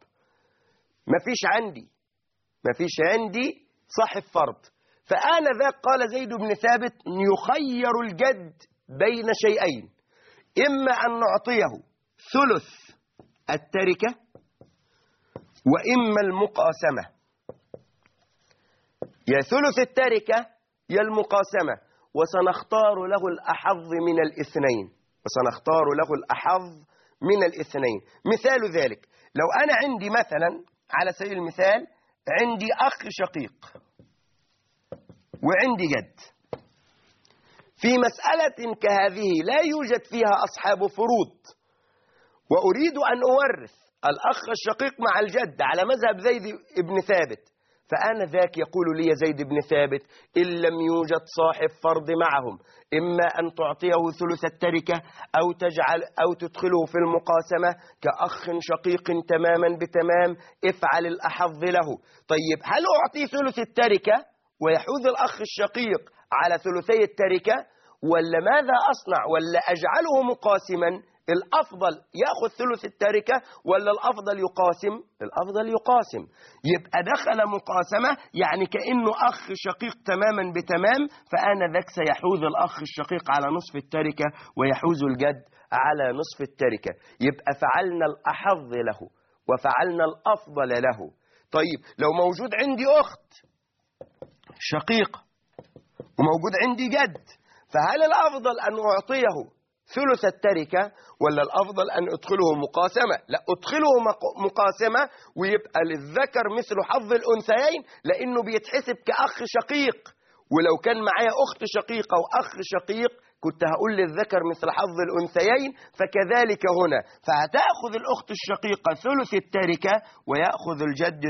ما فيش عندي صاحب فرض. فآنذاك قال زيد بن ثابت يخير الجد بين شيئين، إما أن نعطيه ثلث التركة وإما المقاسمة. يا ثلث التركة يا المقاسمة، وسنختار له الأحظ من الاثنين. مثال ذلك لو أنا عندي مثلا على سبيل المثال عندي أخ شقيق وعندي جد، في مسألة كهذه لا يوجد فيها أصحاب فروض وأريد أن أورث الأخ الشقيق مع الجد على مذهب زيد بن ثابت، فأنا ذاك يقول لي زيد بن ثابت إن لم يوجد صاحب فرض معهم إما أن تعطيه ثلث التركة أو تدخله في المقاسمة كأخ شقيق تماما بتمام، افعل الأحظ له. طيب هل أعطي ثلث التركة ويحوز الأخ الشقيق على ثلثي التركة، ولا ماذا أصنع؟ ولا أجعله مقاسما؟ الأفضل يأخذ ثلث التركة ولا الأفضل يقاسم؟ الأفضل يقاسم. يبقى دخل مقاسمة يعني كأنه أخ شقيق تماما بتمام، فأنا ذاك سيحوز الأخ الشقيق على نصف التركة ويحوز الجد على نصف التركة. يبقى فعلنا الأحظ له وفعلنا الأفضل له. طيب لو موجود عندي أخت شقيقة وموجود عندي جد، فهل الأفضل أن أعطيه ثلث التركة ولا الأفضل أن أدخله مقاسمة؟ لا، أدخله مقاسمة ويبقى للذكر مثل حظ الأنثيين، لأنه بيتحسب كأخ شقيق. ولو كان معايا أخت شقيقة وأخ شقيق كنت هقول للذكر مثل حظ الأنثيين، فكذلك هنا فهتأخذ الأخت الشقيقة ثلث التركة ويأخذ الجد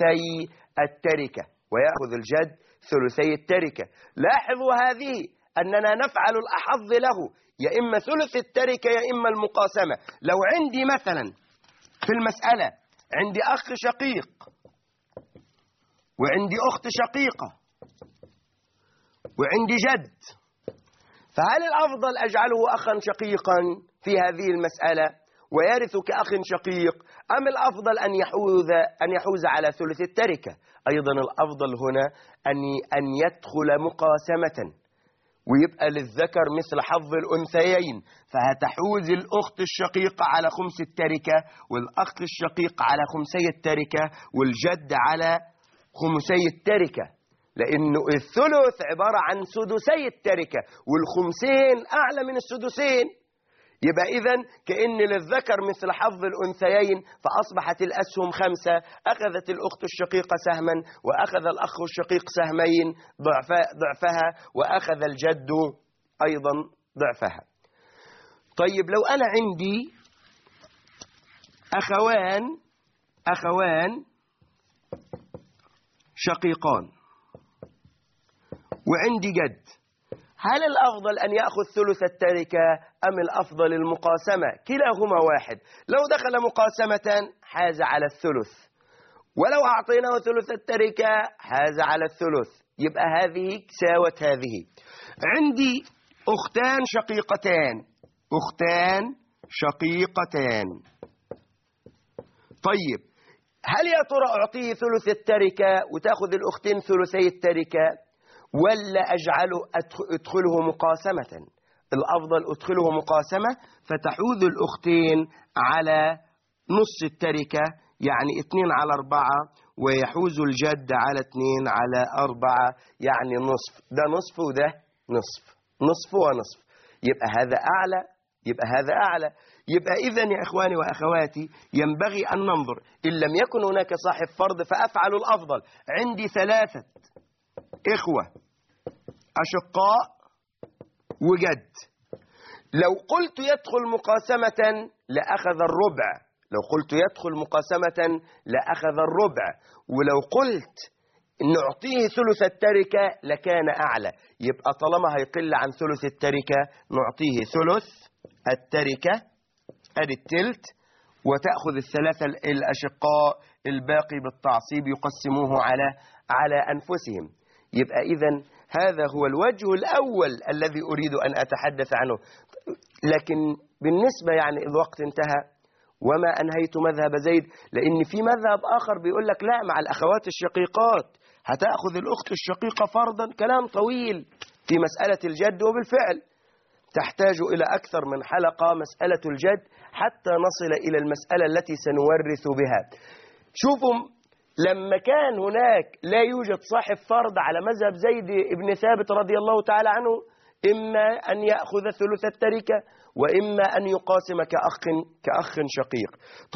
ثلثي التركة. لاحظوا هذه أننا نفعل الأحظ له، يا إما ثلث التركة يا إما المقاسمة. لو عندي مثلا في المسألة عندي أخ شقيق وعندي أخت شقيقة وعندي جد، فهل الأفضل أجعله أخا شقيقا في هذه المسألة ويرث كأخ شقيق، أم الأفضل أن يحوز على ثلث التركة؟ أيضا الأفضل هنا أن يدخل مقاسمة، ويبقى للذكر مثل حظ الأنثيين، فهتحوز الأخت الشقيقة على خمس التركة، والأخ الشقيق على خمسي التركة، والجد على خمسي التركة، لأنه الثلث عبارة عن سدسي التركة، والخمسين أعلى من السدسين. يبقى إذن كأن للذكر مثل حظ الأنثيين، فأصبحت الأسهم 5. أخذت الأخت الشقيقة سهما، وأخذ الأخ الشقيق سهمين ضعفها، وأخذ الجد أيضا ضعفها. طيب لو أنا عندي أخوان شقيقان وعندي جد، هل الأفضل أن يأخذ ثلث التركة أم الأفضل المقاسمة؟ كلاهما واحد. لو دخل مقاسمة حاز على الثلث، ولو أعطيناه ثلث التركة حاز على الثلث. يبقى هذه ساوت هذه. عندي أختان شقيقتان. طيب هل يا ترى أعطيه ثلث التركة وتأخذ الأختين ثلثي التركة، ولا أدخله مقاسمة؟ الأفضل أدخله مقاسمة، فتحوذ الأختين على نص التركة، يعني 2/4، ويحوز الجد على 2/4، يعني نصف. ده نصف وده نصف ونصف. يبقى هذا أعلى. يبقى إذن يا إخواني وأخواتي ينبغي أن ننظر، إن لم يكن هناك صاحب فرض فأفعل الأفضل. عندي 3 إخوة أشقاء وجد، لو قلت يدخل مقاسمة لأخذ الربع، ولو قلت نعطيه ثلث التركة لكان أعلى. يبقى طالما هيقل عن ثلث التركة نعطيه ثلث التركة، أدي التلت، وتأخذ ال3 الأشقاء الباقي بالتعصيب يقسموه على أنفسهم. يبقى إذن هذا هو الوجه الأول الذي أريد أن أتحدث عنه. لكن بالنسبة يعني الوقت انتهى وما أنهيت مذهب زيد، لأن في مذهب آخر بيقول لك لا، مع الأخوات الشقيقات هتأخذ الأخت الشقيقة فرضا. كلام طويل في مسألة الجد، وبالفعل تحتاج إلى أكثر من حلقة مسألة الجد حتى نصل إلى المسألة التي سنورث بها. شوفوا، لما كان هناك لا يوجد صاحب فرض على مذهب زيد بن ثابت رضي الله تعالى عنه، إما أن يأخذ ثلث التركة وإما أن يقاسم كأخ شقيق.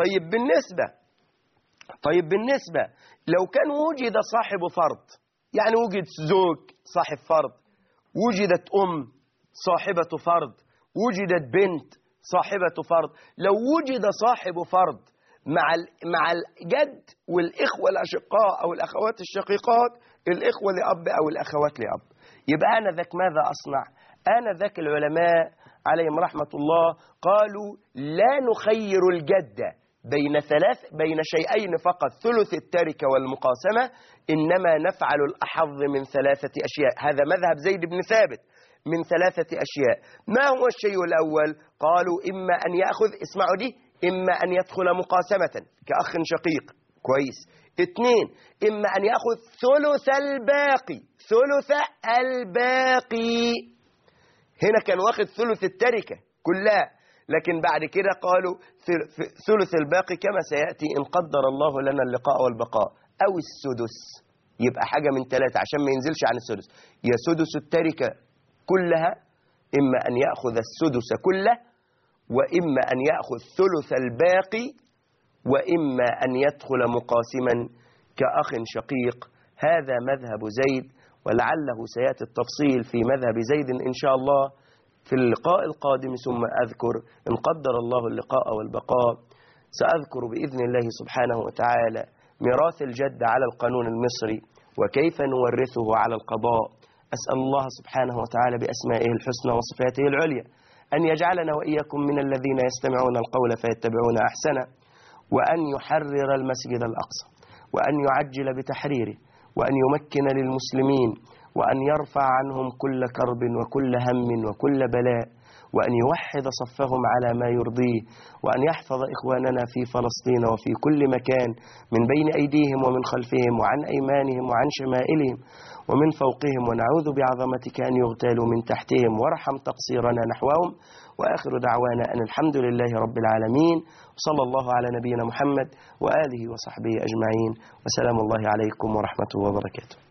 طيب بالنسبة لو كان وجد صاحب فرض، يعني وجد زوج صاحب فرض، وجدت أم صاحبة فرض، وجدت بنت صاحبة فرض، لو وجد صاحب فرض مع الجد والإخوة الأشقاء أو الأخوات الشقيقات، الإخوة لأب أو الأخوات لأب، يبقى آنذاك ماذا أصنع؟ آنذاك العلماء عليهم رحمة الله قالوا لا نخير الجد بين شيئين فقط، ثلث التركة والمقاسمة، إنما نفعل الأحظ من 3 أشياء. هذا مذهب زيد بن ثابت، من 3 أشياء. ما هو الشيء الأول؟ قالوا إما أن يأخذ، اسمعوا دي، إما أن يدخل مقاسمة كأخ شقيق، كويس. 2، إما أن يأخذ ثلث الباقي. هنا كان واخد ثلث التركة كلها، لكن بعد كده قالوا ثلث الباقي كما سيأتي إن قدر الله لنا اللقاء والبقاء، أو السدس. يبقى حاجة من 3 عشان ما ينزلش عن السدس، يا سدس التركة كلها، إما أن يأخذ السدس كله، وإما أن يأخذ ثلث الباقي، وإما أن يدخل مقاسما كأخ شقيق. هذا مذهب زيد، ولعله سيأتي التفصيل في مذهب زيد إن شاء الله في اللقاء القادم. ثم أذكر إن قدر الله اللقاء والبقاء، سأذكر بإذن الله سبحانه وتعالى ميراث الجد على القانون المصري وكيف نورثه على القضاء. أسأل الله سبحانه وتعالى بأسمائه الحسنى وصفاته العليا أن يجعلنا وإياكم من الذين يستمعون القول فيتبعون أحسنه، وأن يحرر المسجد الأقصى، وأن يعجل بتحريره، وأن يمكن للمسلمين، وأن يرفع عنهم كل كرب وكل هم وكل بلاء، وأن يوحد صفهم على ما يرضيه، وأن يحفظ إخواننا في فلسطين وفي كل مكان من بين أيديهم ومن خلفهم وعن أيمانهم وعن شمائلهم ومن فوقهم، ونعوذ بعظمتك أن يغتالوا من تحتهم، وارحم تقصيرنا نحوهم. وآخر دعوانا أن الحمد لله رب العالمين، وصلى الله على نبينا محمد وآله وصحبه أجمعين، وسلام الله عليكم ورحمته وبركاته.